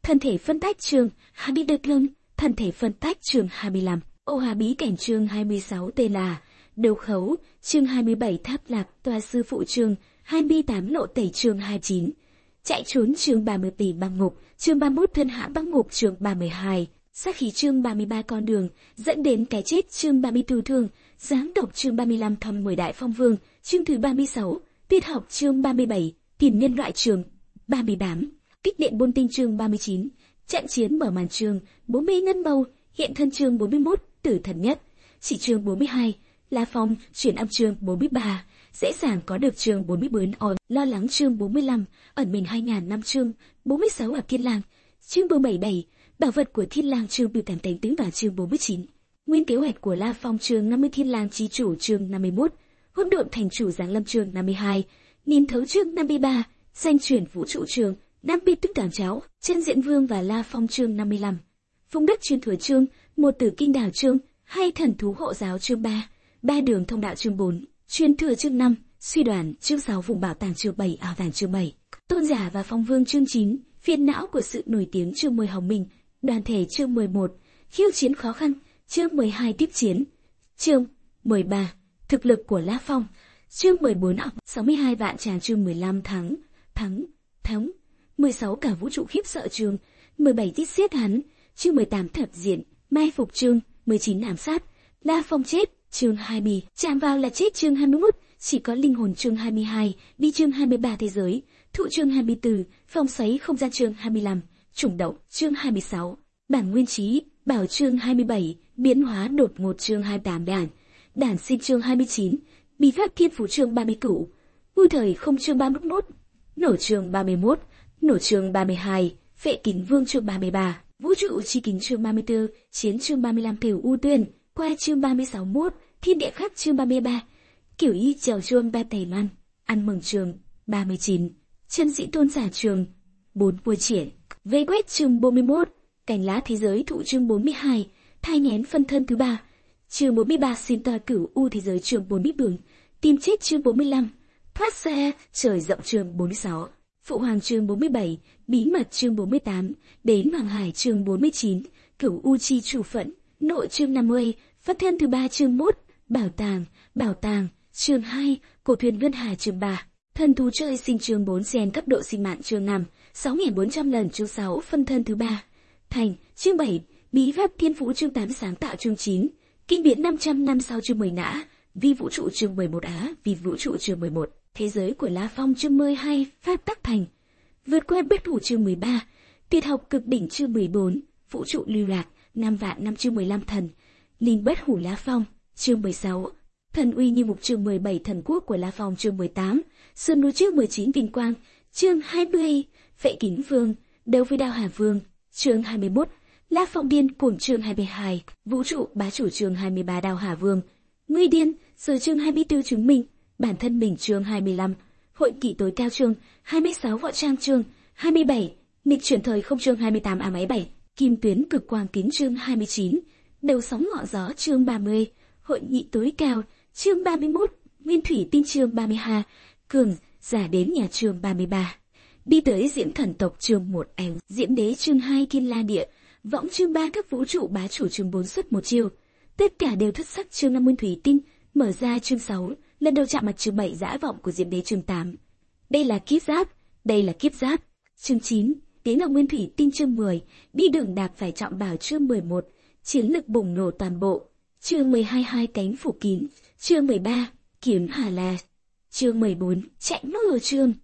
Thân thể phân tách chương hai mươi đợt lưng, thân thể phân tách chương hai mươi lăm. Ô Hà bí cảnh chương hai mươi sáu tên là Đầu khấu, chương hai mươi bảy tháp lạc tòa sư phụ chương hai mươi tám lộ tẩy chương hai mươi chín. Chạy trốn chương ba mươi tỷ băng ngục, chương ba mươi mốt thân hạ băng ngục chương ba mươi hai. Sát khí chương ba mươi ba con đường dẫn đến cái chết chương ba mươi tư thương, giáng độc chương ba mươi lăm thăm mười đại phong vương, chương thứ ba mươi sáu, tiết học chương ba mươi bảy, tìm nhân loại chương ba mươi tám, kích điện bôn tinh chương ba mươi chín, trận chiến mở màn chương bốn mươi ngân bầu, hiện thân chương bốn mươi mốt, tử thần nhất, chỉ chương bốn mươi hai, La Phong, chuyển âm chương bốn mươi ba, dễ dàng có được chương bốn mươi bốn, ỏi, lo lắng chương bốn mươi lăm, ẩn mình hai nghìn năm chương bốn mươi sáu ở Thiên Lang, chương bốn mươi bảy, bảo vật của Thiên Lang chương biểu cảm tánh tướng và chương bốn mươi chín. Nguyên kế hoạch của La Phong chương năm mươi Thiên Lang chí chủ chương năm mươi mốt, hỗn độn thành chủ giáng lâm chương năm mươi hai, nhìn thấu chương năm mươi ba, danh chuyển vũ trụ chương năm mươi tức cảm cháo, chân diện vương và La Phong chương năm mươi lăm, vùng đất chuyên thừa chương một tử kinh đảo chương hai thần thú hộ giáo chương ba, ba đường thông đạo chương bốn, chuyên thừa chương năm, suy đoán chương sáu, vùng bảo tàng chương bảy, ảo vàng chương bảy, tôn giả và phong vương chương chín, phiền não của sự nổi tiếng chương mười, hồng minh đoàn thể chương mười một, khiêu chiến khó khăn chương mười hai, tiếp chiến chương mười ba, thực lực của La Phong chương mười bốn, ọc sáu mươi hai vạn tràng chương mười lăm, thắng thắng thắng mười sáu, cả vũ trụ khiếp sợ chương mười bảy, giết giết hắn chương mười tám, thập diện mai phục chương mười chín, ám sát La Phong chết chương hai mươi, chạm vào là chết chương hai mươi mốt, chỉ có linh hồn chương hai mươi hai, đi chương hai mươi ba, thế giới thụ chương hai mươi tư, phong xoáy không gian chương hai mươi lăm, chủng động chương hai mươi sáu, bản nguyên trí bảo chương hai mươi bảy, biến hóa đột ngột chương hai mươi tám, đản đản sinh chương hai mươi chín, bí pháp thiên phú chương ba mươi cửu, vui thời không chương ba mươi mốt, nổ chương ba mươi mốt, nổ chương ba mươi hai, phệ kính vương chương ba mươi ba, vũ trụ chi kính chương ba mươi tư, chiến chương ba mươi lăm, cửu u tuyên qua chương ba mươi sáu mốt, thiên địa khắc chương ba mươi ba, kiểu y chèo chuông ba tẩy man, ăn mừng chương ba mươi chín, chân sĩ tôn giả chương bốn mươi triển, vây quét chương bốn mươi mốt, cành lá thế giới thụ chương bốn mươi hai, thai nghén phân thân thứ ba, chương bốn mươi ba, xin tòa cửu u thế giới chương bốn mươi bốn, tìm chết chương bốn mươi lăm, thoát ra trời rộng chương bốn mươi sáu, phụ hoàng chương bốn mươi bảy, bí mật chương bốn mươi tám, đến hoàng hải chương bốn mươi chín, cửu u chi chủ phận, nội chương năm mươi, phân thân thứ ba chương một, bảo tàng bảo tàng chương hai, cổ thuyền ngân hà chương ba, thần thú chơi sinh chương bốn, gen cấp độ sinh mạng chương năm, sáu nghìn bốn trăm lần chương sáu, phân thân thứ ba, thành chương bảy, bí pháp thiên phú chương tám, sáng tạo chương chín, kinh điển năm trăm năm sau chương mười, nã vi vũ trụ chương mười một, á vi vũ trụ chương mười một, thế giới của La Phong chương mười hai, pháp tắc thành, vượt qua bất hủ chương mười ba, tuyệt học cực đỉnh chương mười bốn, vũ trụ lưu lạc năm vạn năm chương mười lăm, thần linh bất hủ La Phong chương mười sáu, thần uy như mục chương mười bảy, thần quốc của La Phong chương mười tám, sơn núi chương mười chín, vinh quang chương hai mươi, phệ kính vương đấu với đao hà vương chương hai mươi mốt, La Phong điên cuồng chương hai mươi hai, vũ trụ bá chủ chương hai mươi ba, đao hà vương nguy điên giờ chương hai mươi tư, chứng minh bản thân mình chương hai mươi lăm, hội nghị tối cao chương hai mươi sáu, võ trang chương hai mươi bảy, nghịch chuyển thời không chương hai mươi tám, ám máy bảy, kim tuyến cực quang kính chương hai mươi chín, đầu sóng ngọn gió chương ba mươi, hội nghị tối cao chương ba mươi mốt, nguyên thủy tinh chương ba mươi hai, cường giả đến nhà chương ba mươi ba, đi tới diễm thần tộc chương một, ảnh diễm đế chương hai, kiên la địa võng chương ba, các vũ trụ bá chủ chương bốn, xuất một chiêu, tất cả đều thất sắc chương năm, nguyên thủy tinh mở ra chương sáu, lần đầu chạm mặt chương bảy, dã vọng của diễm đế chương tám, đây là kiếp giáp đây là kiếp giáp chương chín, tiếng ngọc nguyên thủy tinh chương mười, đi đường đạp phải trọng bảo chương mười một, chiến lực bùng nổ toàn bộ chương mười hai, hai cánh phủ kín chương mười ba, kiếm hà la chương mười bốn, chạy mưa chương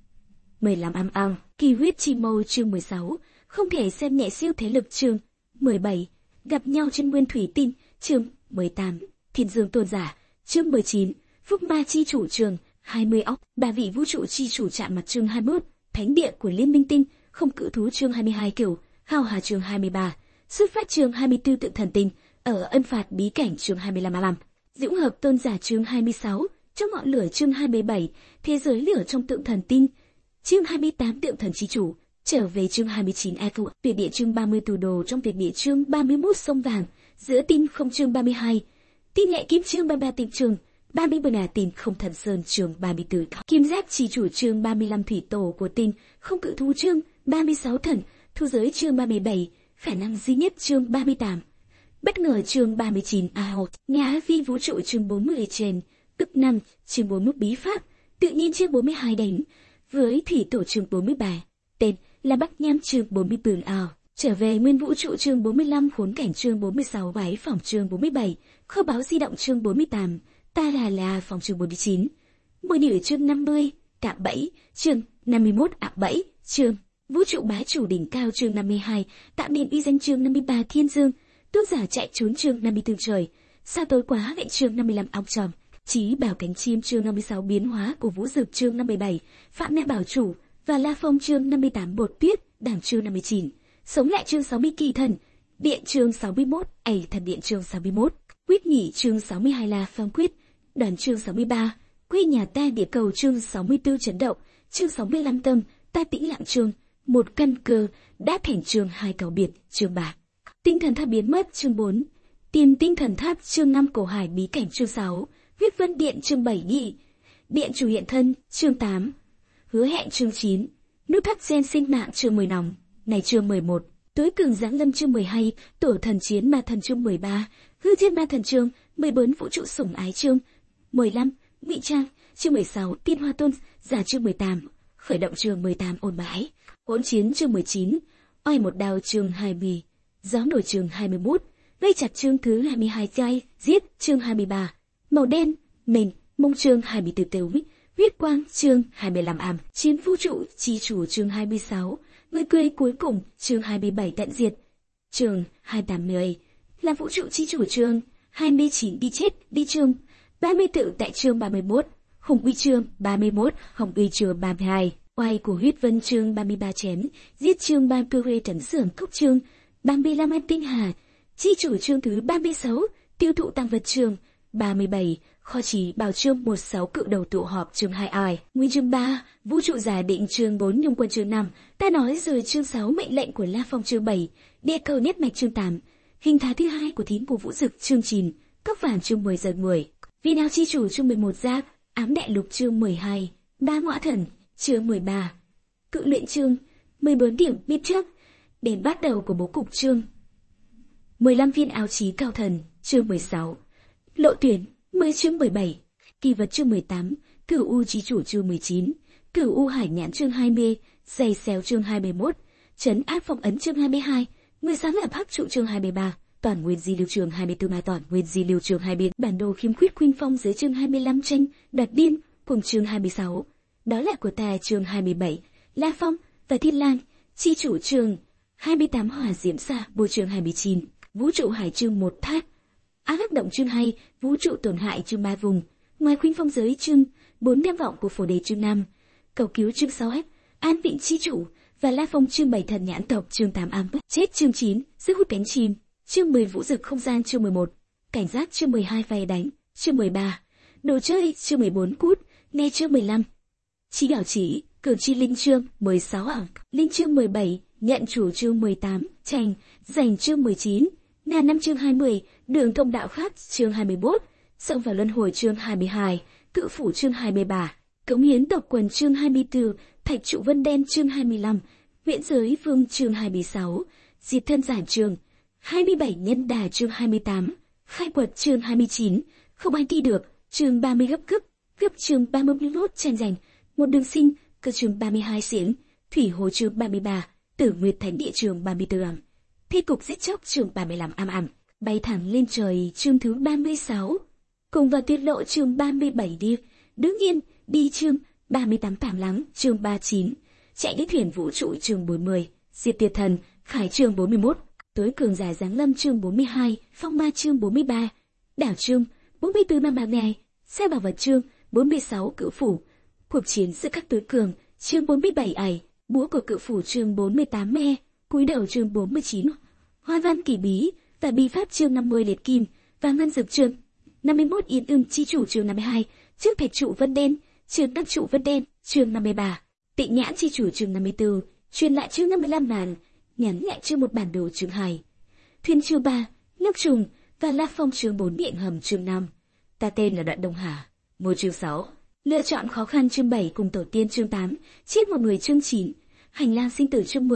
mười lăm, am am kỳ huyết chi mâu chương mười sáu, không thể xem nhẹ siêu thế lực chương mười bảy, gặp nhau trên nguyên thủy tinh chương mười tám, thiên dương tôn giả chương mười chín, phúc ma chi chủ chương hai mươi, óc ba vị vũ trụ chi chủ chạm mặt chương hai mươi mốt, thánh địa của liên minh tinh không cự thú chương hai mươi hai, kiểu hào hà chương hai mươi ba, xuất phát chương hai mươi tư, tượng thần tinh ở ân phạt bí cảnh chương hai mươi lăm, lăm, dũng hợp tôn giả chương hai mươi sáu, trong ngọn lửa chương hai mươi bảy, thế giới lửa trong tượng thần tinh chương hai mươi tám, tượng thần chi chủ trở về chương hai mươi chín, echo tuyệt địa chương ba mươi, tù đồ trong tuyệt địa chương ba mươi mốt, sông vàng giữa tinh không chương ba mươi hai, tinh nhẹ kim chương ba mươi ba, tinh chương ba mươi, bờ nà tinh không thần sơn chương ba mươi tư, kim giáp chi chủ chương ba mươi lăm, thủy tổ của tinh không cự thú chương ba mươi sáu, thần Thu giới chương ba mươi bảy, khả năng duy nhất chương ba mươi tám. Bất ngờ chương ba mươi chín, out, nhà vi vũ trụ chương bốn mươi trên, cấp năm, chương bốn mươi mốt bí pháp, tự nhiên chương bốn mươi hai đánh, với thủy tổ chương bốn mươi ba, tên là Bắc Nham chương bốn mươi bường out, trở về nguyên vũ trụ chương bốn mươi lăm, khốn cảnh chương bốn mươi sáu, bái phỏng chương bốn mươi bảy, kho báo di động chương bốn mươi tám, ta là là phòng chương bốn mươi chín, mồi nhử chương năm mươi, cạm bẫy chương năm mươi mốt, ạp bẫy chương vũ trụ bá chủ đỉnh cao chương năm mươi hai, tạm niệm uy danh chương năm mươi ba, thiên dương tuốt giả chạy trốn chương năm mươi tư, trời sao tối quá lạnh chương năm mươi lăm, ong tròn chí bảo cánh chim chương năm mươi sáu, biến hóa của vũ dực chương năm mươi bảy, phạm mẹ bảo chủ và la phong chương năm mươi tám, bột tuyết đảng chương năm mươi chín, sống lại chương sáu mươi, kỳ thần điện chương sáu mươi mốt, ẩy thần điện chương sáu mươi mốt, quyết nhỉ chương sáu mươi hai, la phong quyết đoàn chương sáu mươi ba, quê nhà ta địa cầu chương sáu mươi tư, chấn động chương sáu mươi lăm, tâm ta tĩnh lặng chương một, căn cơ đáp thành chương hai, cầu biệt chương ba, tinh thần tháp biến mất chương bốn, tìm tinh thần tháp chương năm, cổ hải bí cảnh chương sáu, huyết vân điện chương bảy, nhị điện chủ hiện thân chương tám, hứa hẹn chương chín, nút thắt gen sinh mạng chương mười, nòng này chương mười một, tối cường giáng lâm chương mười hai, tổ thần chiến ma thần chương mười ba, hư thiên ma thần chương mười bốn, vũ trụ sủng ái chương mười lăm, ngụy trang chương mười sáu, tiên hoa tôn giả chương mười tám, khởi động chương mười tám, ôn bãi hỗn chiến chương mười chín, oai một đao chương hai mươi, gió nổi chương hai mươi mốt, vây chặt chương thứ hai mươi hai, chai giết chương hai mươi ba, màu đen mình mông chương hai mươi tư, tiêu huyết quang chương hai mươi lăm, ảm chiến vũ trụ chi chủ chương hai mươi sáu, người cười cuối cùng chương hai mươi bảy, tận diệt chương hai mươi tám, mươi là vũ trụ chi chủ chương hai mươi chín, đi chết đi chương ba mươi, tự tại chương ba mươi mốt, hùng uy chương ba mươi mốt, hồng uy chương ba mươi hai, oai của huyết vân chương ba mươi ba, chém giết chương ba mươi bốn, trấn sưởng cốc chương ba mươi lăm, tinh hà chi chủ chương thứ ba mươi sáu, tiêu thụ tăng vật chương ba mươi bảy, kho chỉ bảo chương một mươi sáu, cự đầu tụ họp chương hai, ai nguyên chương ba, vũ trụ giả định chương bốn, nhung quân chương năm, ta nói rồi chương sáu, mệnh lệnh của la phong chương bảy, địa cầu nhất mạch chương tám, hình thái thứ hai của thím của vũ dực chương chín, cốc vàng chương mười, giờ mười, vì nào chi chủ chương mười một, giác ám đại lục chương mười hai, ba ngõa thần chương mười ba, cự luyện chương mười bốn, điểm biết trước đến bắt đầu của bố cục chương mười lăm, viên áo chí cao thần chương mười sáu, lộ tuyển mười chương mười bảy, kỳ vật chương mười tám, cửu u chí chủ chương mười chín, cửu u hải nhãn chương hai mươi, giày xéo chương hai mươi mốt, trấn áp phong ấn chương hai mươi hai, mười sáng lập hắc trụ chương hai mươi ba, toàn nguyên di lưu chương hai mươi tư, ma toàn nguyên di lưu chương hai mươi, bản đồ khiếm khuyết khuynh phong dưới chương hai mươi lăm, tranh đoạt điên cùng chương hai mươi sáu, đó là của ta chương hai mươi bảy, la phong và thiên lang chi chủ chương hai mươi tám, hỏa diễm xa bồi chương hai mươi chín, vũ trụ hải chương một, thác ác hắc động chương hai, vũ trụ tổn hại chương ba, vùng ngoài khuynh phong giới chương bốn, đem vọng của phổ đề chương năm, cầu cứu chương sáu, f an định chi chủ và la phong chương bảy, thần nhãn tộc chương tám, ám chết chương chín, sức hút cánh chim chương mười, vũ dực không gian chương mười một, cảnh giác chương mười hai, vay đánh chương mười ba, đồ chơi chương mười bốn, cút nghe chương mười lăm, chi bảo chỉ cường chi linh chương mười sáu, ảo linh chương mười bảy, nhận chủ chương mười tám, tranh giành chương mười chín, ngàn năm chương hai mươi, đường thông đạo khác chương hai mươi mốt, xông vào luân hồi chương hai mươi hai, cự phủ chương hai mươi ba, cống hiến tộc quần chương hai mươi tư, thạch trụ vân đen chương hai mươi lăm, viễn giới vương chương hai mươi sáu, diệt thân giản chương hai mươi bảy, nhân đà chương hai mươi tám, khai quật chương hai mươi chín, không ai đi được chương ba mươi, gấp gấp gấp chương ba mươi mốt, tranh giành một đường sinh cơ chương ba mươi hai, xiển thủy hồ chương ba mươi ba, tử nguyệt thánh địa chương ba mươi tư, ẩm thi cục giết chóc chương ba mươi lăm, am ảm bay thẳng lên trời chương thứ ba mươi sáu, cùng vào tuyệt lộ chương ba mươi bảy, đi đương nhiên đi chương ba mươi tám, tạm lắng chương ba mươi chín, chạy đi thuyền vũ trụ chương bốn mươi, diệt tiệt thần khải chương bốn mươi mốt, tối cường giả giáng lâm chương bốn mươi hai, phong ma chương bốn mươi ba, đảo chương bốn mươi tư, năm ba ngày xe bảo vật chương bốn mươi sáu, cửu phủ cuộc chiến giữa các tối cường chương bốn mươi bảy, ải búa của cự phủ chương bốn mươi tám, me cúi đầu chương bốn mươi chín, hoa văn kỳ bí và bi pháp chương năm mươi, liệt kim và ngân dược chương năm mươi mốt, yên ưng chi chủ chương năm mươi hai, trước thạch trụ vân đen chương đắc trụ vân đen chương năm mươi ba, tịnh nhãn chi chủ chương năm mươi tư, truyền lại chương năm mươi lăm, ngàn nhắn lại chương một, bản đồ chương hai, thuyền chương ba, nước trùng và la phong chương bốn, điện hầm chương năm, ta tên là Đoạn Đông Hà môi chương sáu, lựa chọn khó khăn chương bảy, cùng tổ tiên chương tám, chết một người chương chín, hành lang sinh tử chương mười,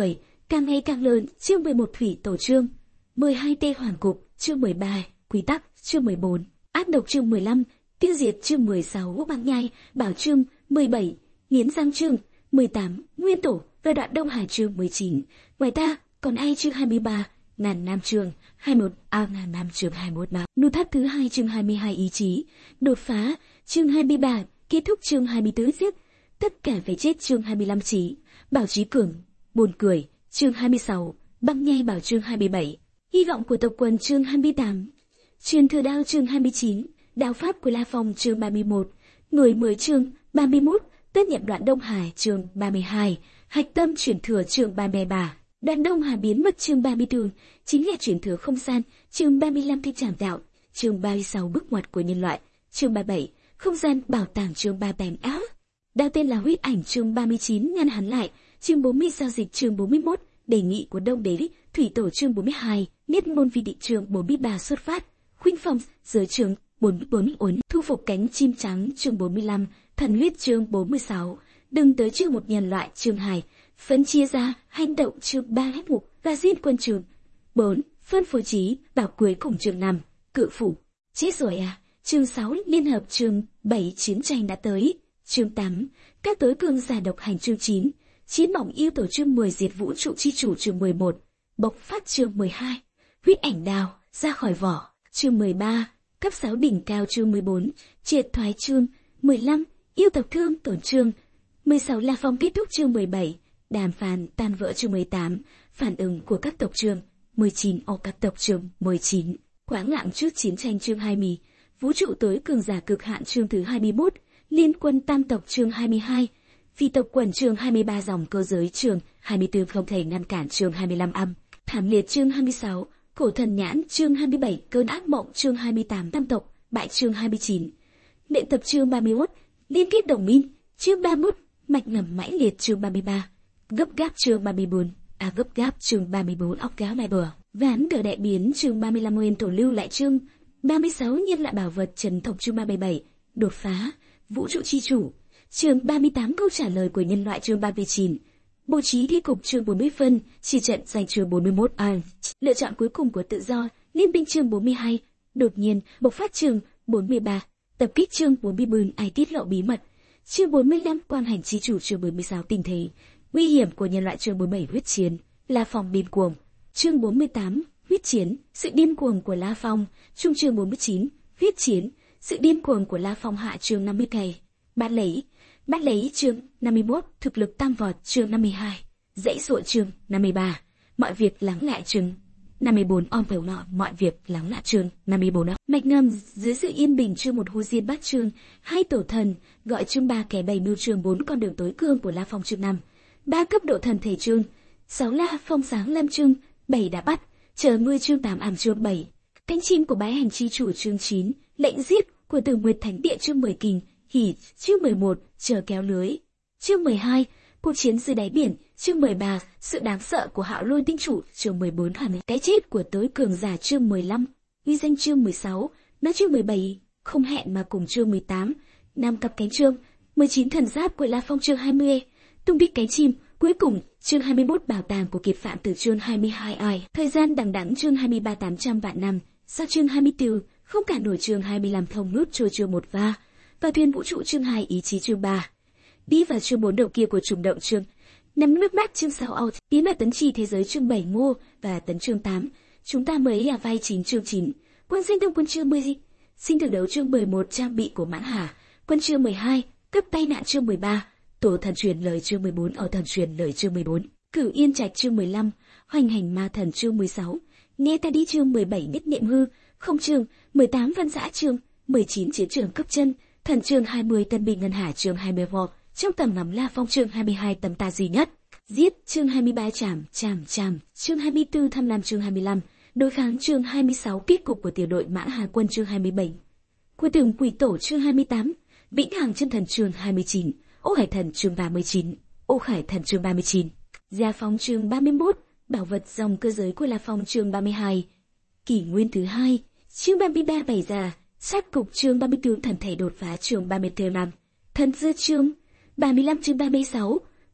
càng ngày càng lớn. Chương mười một Thủy Tổ chương mười hai Tê Hoàng Cục chương mười ba Quy tắc chương mười bốn Ác độc chương mười lăm Tiêu diệt chương mười sáu Băng nhai bảo chương mười bảy Nghiến răng chương mười tám Nguyên tổ và đoạn Đông Hải chương mười chín. Ngoài ta còn ai chương hai mươi ba Ngàn Nam chương hai mươi mốt A Ngàn Nam chương hai mươi mốt báo nút thắt thứ hai chương hai mươi hai Ý chí đột phá chương hai mươi ba kết thúc chương hai mươi tư giết tất cả phải chết chương hai mươi lăm Trí bảo trí cường buồn cười chương hai mươi sáu Băng nhai bảo chương hai mươi bảy hy vọng của tộc quần chương hai mươi tám truyền thừa đao chương hai mươi chín đạo pháp của La Phong chương ba mươi mốt người mới chương ba mươi mốt tất nhiệm đoạn Đông Hải chương ba mươi hai hạch tâm truyền thừa chương ba mươi ba đoạn Đông Hải biến mất chương ba mươi tư chính là truyền thừa không gian chương ba mươi lăm thi trảm đạo chương ba mươi sáu bước ngoặt của nhân loại chương ba mươi bảy không gian bảo tàng chương ba mươi tám áo đao tên là huyết ảnh chương ba mươi chín ngăn hắn lại chương bốn mươi giao dịch chương bốn mươi mốt đề nghị của Đông Đế Thủy Tổ chương bốn mươi hai niết môn vi định chương bốn mươi ba xuất phát khuynh phong giới chương bốn mươi bốn uốn thu phục cánh chim trắng chương bốn mươi lăm thần huyết chương bốn mươi sáu đừng tới chương một nhân loại chương hai phân chia ra hành động chương ba hết mục và giết quân chương bốn phân phối trí bảo cuối cùng chương năm cự phủ chết rồi à chương sáu liên hợp chương bảy chiến tranh đã tới chương tám các tối cường giả độc hành chương chín chiến bỏng yêu tổ chương mười diệt vũ trụ chi chủ chương mười một bộc phát chương mười hai huyết ảnh đao ra khỏi vỏ chương mười ba cấp sáu đỉnh cao chương mười bốn triệt thoái chương mười lăm yêu tộc thương tổn chương mười sáu La Phong kết thúc chương mười bảy đàm phán tan vỡ chương mười tám phản ứng của các tộc chương mười chín ô các tộc chương mười chín quãng lặng trước chiến tranh chương hai mươi vũ trụ tối cường giả cực hạn chương thứ hai mươi mốt liên quân tam tộc chương hai mươi hai phi tộc quần chương hai mươi ba dòng cơ giới chương hai mươi tư không thể ngăn cản chương hai mươi lăm âm thảm liệt chương hai mươi sáu cổ thần nhãn chương hai mươi bảy cơn ác mộng chương hai mươi tám tam tộc bại chương hai mươi chín luyện tập chương ba mươi mốt liên kết đồng minh chương ba mươi mốt mạch ngầm mãnh liệt chương ba mươi ba gấp gáp chương ba mươi bốn à gấp gáp chương ba mươi bốn óc cáo mai bờ ván cờ đại biến chương ba mươi lăm nguyên tổ lưu lại chương ba mươi sáu nhân lại bảo vật trần tộc chương ba mươi bảy đột phá vũ trụ chi chủ chương ba mươi tám câu trả lời của nhân loại chương ba mươi chín bố trí thi cục chương bốn mươi phân chỉ trận giành chương bốn mươi mốt an lựa chọn cuối cùng của tự do liên binh chương bốn mươi hai đột nhiên bộc phát chương bốn mươi ba tập kích chương bốn mươi bốn ai tiết lộ bí mật chương bốn mươi lăm quang hành chi chủ chương bốn mươi sáu tình thế nguy hiểm của nhân loại chương bốn mươi bảy huyết chiến La Phong điên cuồng chương bốn mươi tám huyết chiến sự điên cuồng của La Phong trung chương bốn mươi chín huyết chiến sự điên cuồng của La Phong hạ chương năm mươi cày bắt lấy bắt lấy chương năm mươi mốt thực lực tăng vọt chương năm mươi hai dãy dụa chương năm mươi ba mọi việc lắng lại chương năm mươi bốn om phèo nọ mọi việc lắng lại chương năm mươi bốn mạch ngầm dưới sự yên bình chương một hu diên bát chương hai tổ thần gọi chương ba kẻ bày mưu chương bốn con đường tối cương của La Phong chương năm ba cấp độ thần thể chương sáu La Phong sáng lâm chương bảy đã bắt chờ ngươi chương tám ảm chương bảy cánh chim của bái hành chi chủ chương chín lệnh giết của Tử Nguyệt Thánh Địa chương mười kình hỉ chương mười một chờ kéo lưới chương mười hai cuộc chiến dưới đáy biển chương mười ba sự đáng sợ của Hạo Lôi tinh chủ chương mười bốn hoàn cái chết của tối cường giả chương mười lăm uy danh chương mười sáu nó chương mười bảy không hẹn mà cùng chương mười tám năm cặp cánh chương mười chín thần giáp của La Phong chương hai mươi tung tích cánh chim cuối cùng chương hai mươi mốt bảo tàng của Kiệt Phạm từ chương hai mươi hai ai thời gian đằng đẵng chương hai mươi ba tám trăm vạn năm sau chương hai mươi tư không cản nổi chương hai mươi lăm thông nút trôi chương một va và thuyền vũ trụ chương hai ý chí chương ba đi vào chương bốn đầu kia của trùng động chương năm nước mắt chương sáu out tiến vào tấn trì thế giới chương bảy ngô và tấn chương tám chúng ta mới là vai chín chương chín quân sinh đông quân chương mười sinh thực đấu chương mười một trang bị của mãn hà quân chương mười hai cấp tay nạn chương mười ba tổ thần truyền lời chương mười bốn ở thần truyền lời chương mười bốn cửu yên trạch chương mười lăm hoành hành ma thần chương mười sáu nghe ta đi chương mười bảy biết niệm hư không chương mười tám văn dã chương mười chín chiến trường cấp chân thần chương hai mươi tân binh ngân hà chương hai mươi vọt trong tầm ngắm La Phong chương hai mươi hai tầm ta duy nhất giết chương hai mươi ba chảm chảm chảm chương hai mươi tư tham lam chương hai mươi lăm đối kháng chương hai mươi sáu kết cục của tiểu đội mã hà quân chương hai mươi bảy của tường quỷ tổ chương hai mươi tám vĩnh hằng chân thần chương hai mươi chín ô hải thần chương ba mươi chín ô khải thần chương ba mươi chín gia phong chương ba mươi mốt bảo vật dòng cơ giới của La Phong chương ba mươi hai kỷ nguyên thứ hai chương ba mươi ba bày ra sát cục chương ba mươi tư thần thể đột phá chương ba mươi tư năm thần dư chương ba mươi lăm chương ba mươi sáu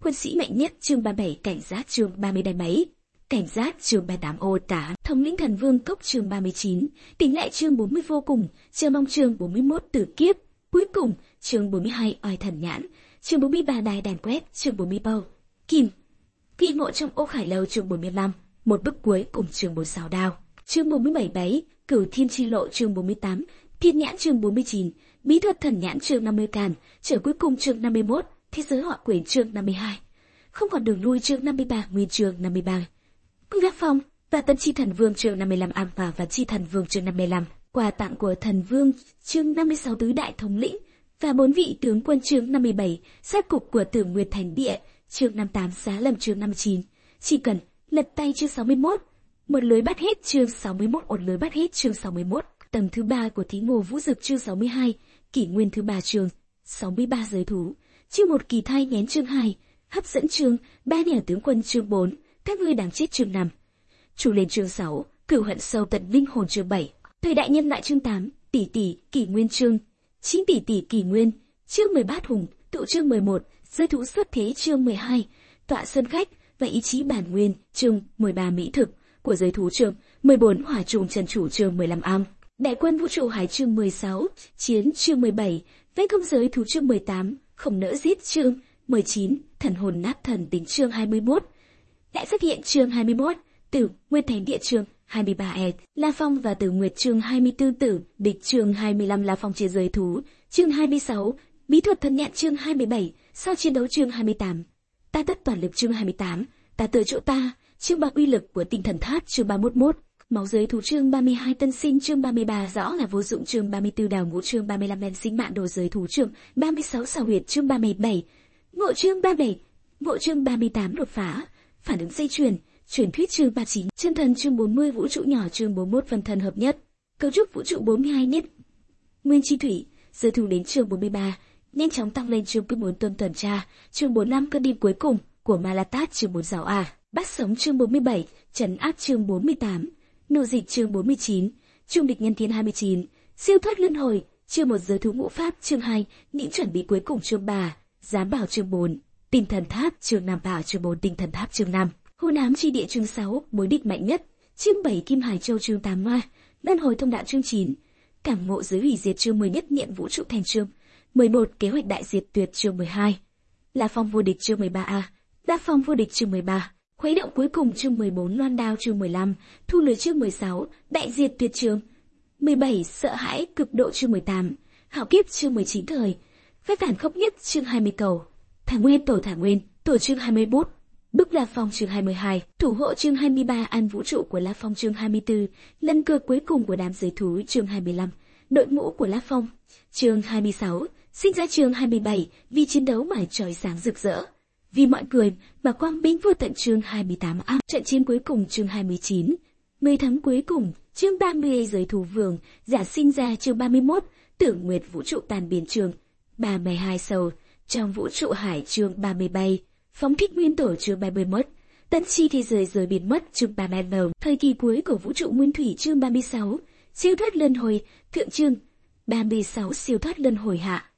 quân sĩ mạnh nhất chương ba mươi bảy, cảnh giác chương ba mươi đài máy, cảnh giác chương ba mươi tám, ô tá, thống lĩnh thần vương cốc chương ba mươi chín, tỉnh lại chương bốn mươi, vô cùng, chờ mong chương bốn mươi mốt, tử kiếp, cuối cùng chương bốn mươi hai, oai thần nhãn, chương bốn mươi ba, đài đàn quét, chương bốn mươi ba, kim, kỳ ngộ trong ô khải lâu chương bốn mươi lăm, một bức cuối cùng chương bốn mươi sáu, đao, chương bốn mươi bảy, báy, cửu thiên chi lộ chương bốn mươi tám, thiên nhãn chương bốn mươi chín, bí thuật thần nhãn chương năm mươi, càn, trở cuối cùng chương năm mươi mốt, thế giới họa quyển chương năm mươi hai, không còn đường lui chương năm mươi ba, nguyên chương năm mươi ba, Gác phong và tân chi thần vương chương năm mươi lăm, am và và chi thần vương chương năm mươi lăm, quà tặng của thần vương chương năm mươi sáu, tứ đại thống lĩnh và bốn vị tướng quân chương năm mươi bảy, sát cục của Tử Nguyệt Thành Địa chương năm mươi tám, Giá Lâm chương năm mươi chín, chỉ cần lật tay chương sáu mươi mốt, một lưới bắt hết chương sáu mươi mốt, một lưới bắt hết chương sáu mươi mốt, tầng thứ ba của Thí Ngô Vũ Dực chương sáu mươi hai, kỷ nguyên thứ ba chương sáu mươi ba, giới thú chương một, kỳ thai nghén chương hai, hấp dẫn chương ba, nẻo tướng quân chương bốn, các ngươi đáng chết chương năm, chủ lên chương sáu, cửu hận sâu tận linh hồn chương bảy, thời đại nhân loại chương tám, tỷ tỷ kỷ nguyên chương chín, tỷ tỷ kỷ nguyên chương mười, bát hùng tụ chương mười một, giới thú xuất thế chương mười hai, tọa sơn khách và ý chí bản nguyên chương mười ba, mỹ thực của giới thú chương mười bốn, hỏa trùng trần chủ chương mười lăm, am, đại quân vũ trụ hải chương mười sáu, chiến chương mười bảy, vây công giới thú chương mười tám, không nỡ giết chương mười chín, thần hồn nát thần tính chương hai mươi mốt, lại xuất hiện chương hai mươi mốt, Tử Nguyệt Thành Địa chương hai mươi ba, e, La Phong và Tử Nguyệt chương hai mươi tư, tử địch chương hai mươi lăm, La Phong chia giới thú chương hai mươi sáu, bí thuật thần nhãn chương hai mươi bảy, sau chiến đấu chương hai mươi tám, ta tất toàn lực chương hai mươi tám, ta tự chỗ ta chương ba, uy lực của tinh thần tháp chương ba mươi mốt, mốt, máu giới thú chương ba mươi hai, tân sinh chương ba mươi ba, rõ là vô dụng chương ba mươi tư, đào ngũ chương ba mươi lăm, men sinh mạng đồ giới thú chương ba mươi sáu, xảo huyệt chương ba mươi bảy, ngộ chương ba mươi bảy, ngộ chương ba mươi tám, đột phá, phản ứng dây chuyền, truyền thuyết chương ba mươi chín, chân thần chương bốn mươi, vũ trụ nhỏ chương bốn mươi mốt, phần thần hợp nhất, cấu trúc vũ trụ bốn mươi hai, nét nguyên chi thủy, giới thú đến chương bốn mươi ba, nhanh chóng tăng lên chương cứ muốn tuần tuần tra, chương bốn mươi lăm, cơn đi cuối cùng của Malatat chương bốn mươi sáu, a, bắt sống chương bốn mươi bảy, trấn áp chương bốn mươi tám, nô dịch chương bốn mươi chín, trung địch nhân thiên hai mươi chín, siêu thoát luân hồi chương một, giới thú ngũ pháp chương hai, những chuẩn bị cuối cùng chương ba, giám bảo chương bốn, tinh thần tháp chương năm, bảo chương bốn, tinh thần tháp chương năm, hôn ám chi địa chương sáu, mối địch mạnh nhất chương bảy, kim hải châu chương tám, hoa luân hồi thông đạo chương chín, cảm ngộ giới hủy diệt chương mười, nhất niệm vũ trụ thành chương mười một, kế hoạch đại diệt tuyệt chương mười hai, La Phong vô địch chương mười ba, a, La Phong vô địch chương mười ba, khuấy động cuối cùng chương mười bốn, loan đao chương mười lăm, thu lưới chương mười sáu, đại diệt tuyệt chương mười bảy, sợ hãi cực độ chương mười tám, hạo kiếp chương mười chín, thời phép phản khốc nhất chương hai mươi, cầu thả nguyên tổ thả nguyên tổ chương hai mươi mốt, bức La Phong chương hai mươi hai, thủ hộ chương hai mươi ba, an vũ trụ của La Phong chương hai mươi tư, lần cược cuối cùng của đám giới thú chương hai mươi lăm, đội ngũ của La Phong chương hai mươi sáu, sinh ra chương hai mươi bảy, vì chiến đấu mà chói sáng rực rỡ, vì mọi người mà quang minh vô tận chương hai mươi tám, am, trận chiến cuối cùng chương hai mươi chín, mười tháng cuối cùng chương ba mươi, giới thú vương giả sinh ra chương ba mươi mốt, Tử Nguyệt vũ trụ tàn biến chương ba mươi hai, sầu trong vũ trụ hải chương ba mươi bảy, phóng thích nguyên tổ chương ba mươi mốt, tân chi thế giới rồi biến mất chương ba mươi lăm, thời kỳ cuối của vũ trụ nguyên thủy chương ba mươi sáu, siêu thoát luân hồi thượng chương ba mươi sáu, siêu thoát luân hồi hạ.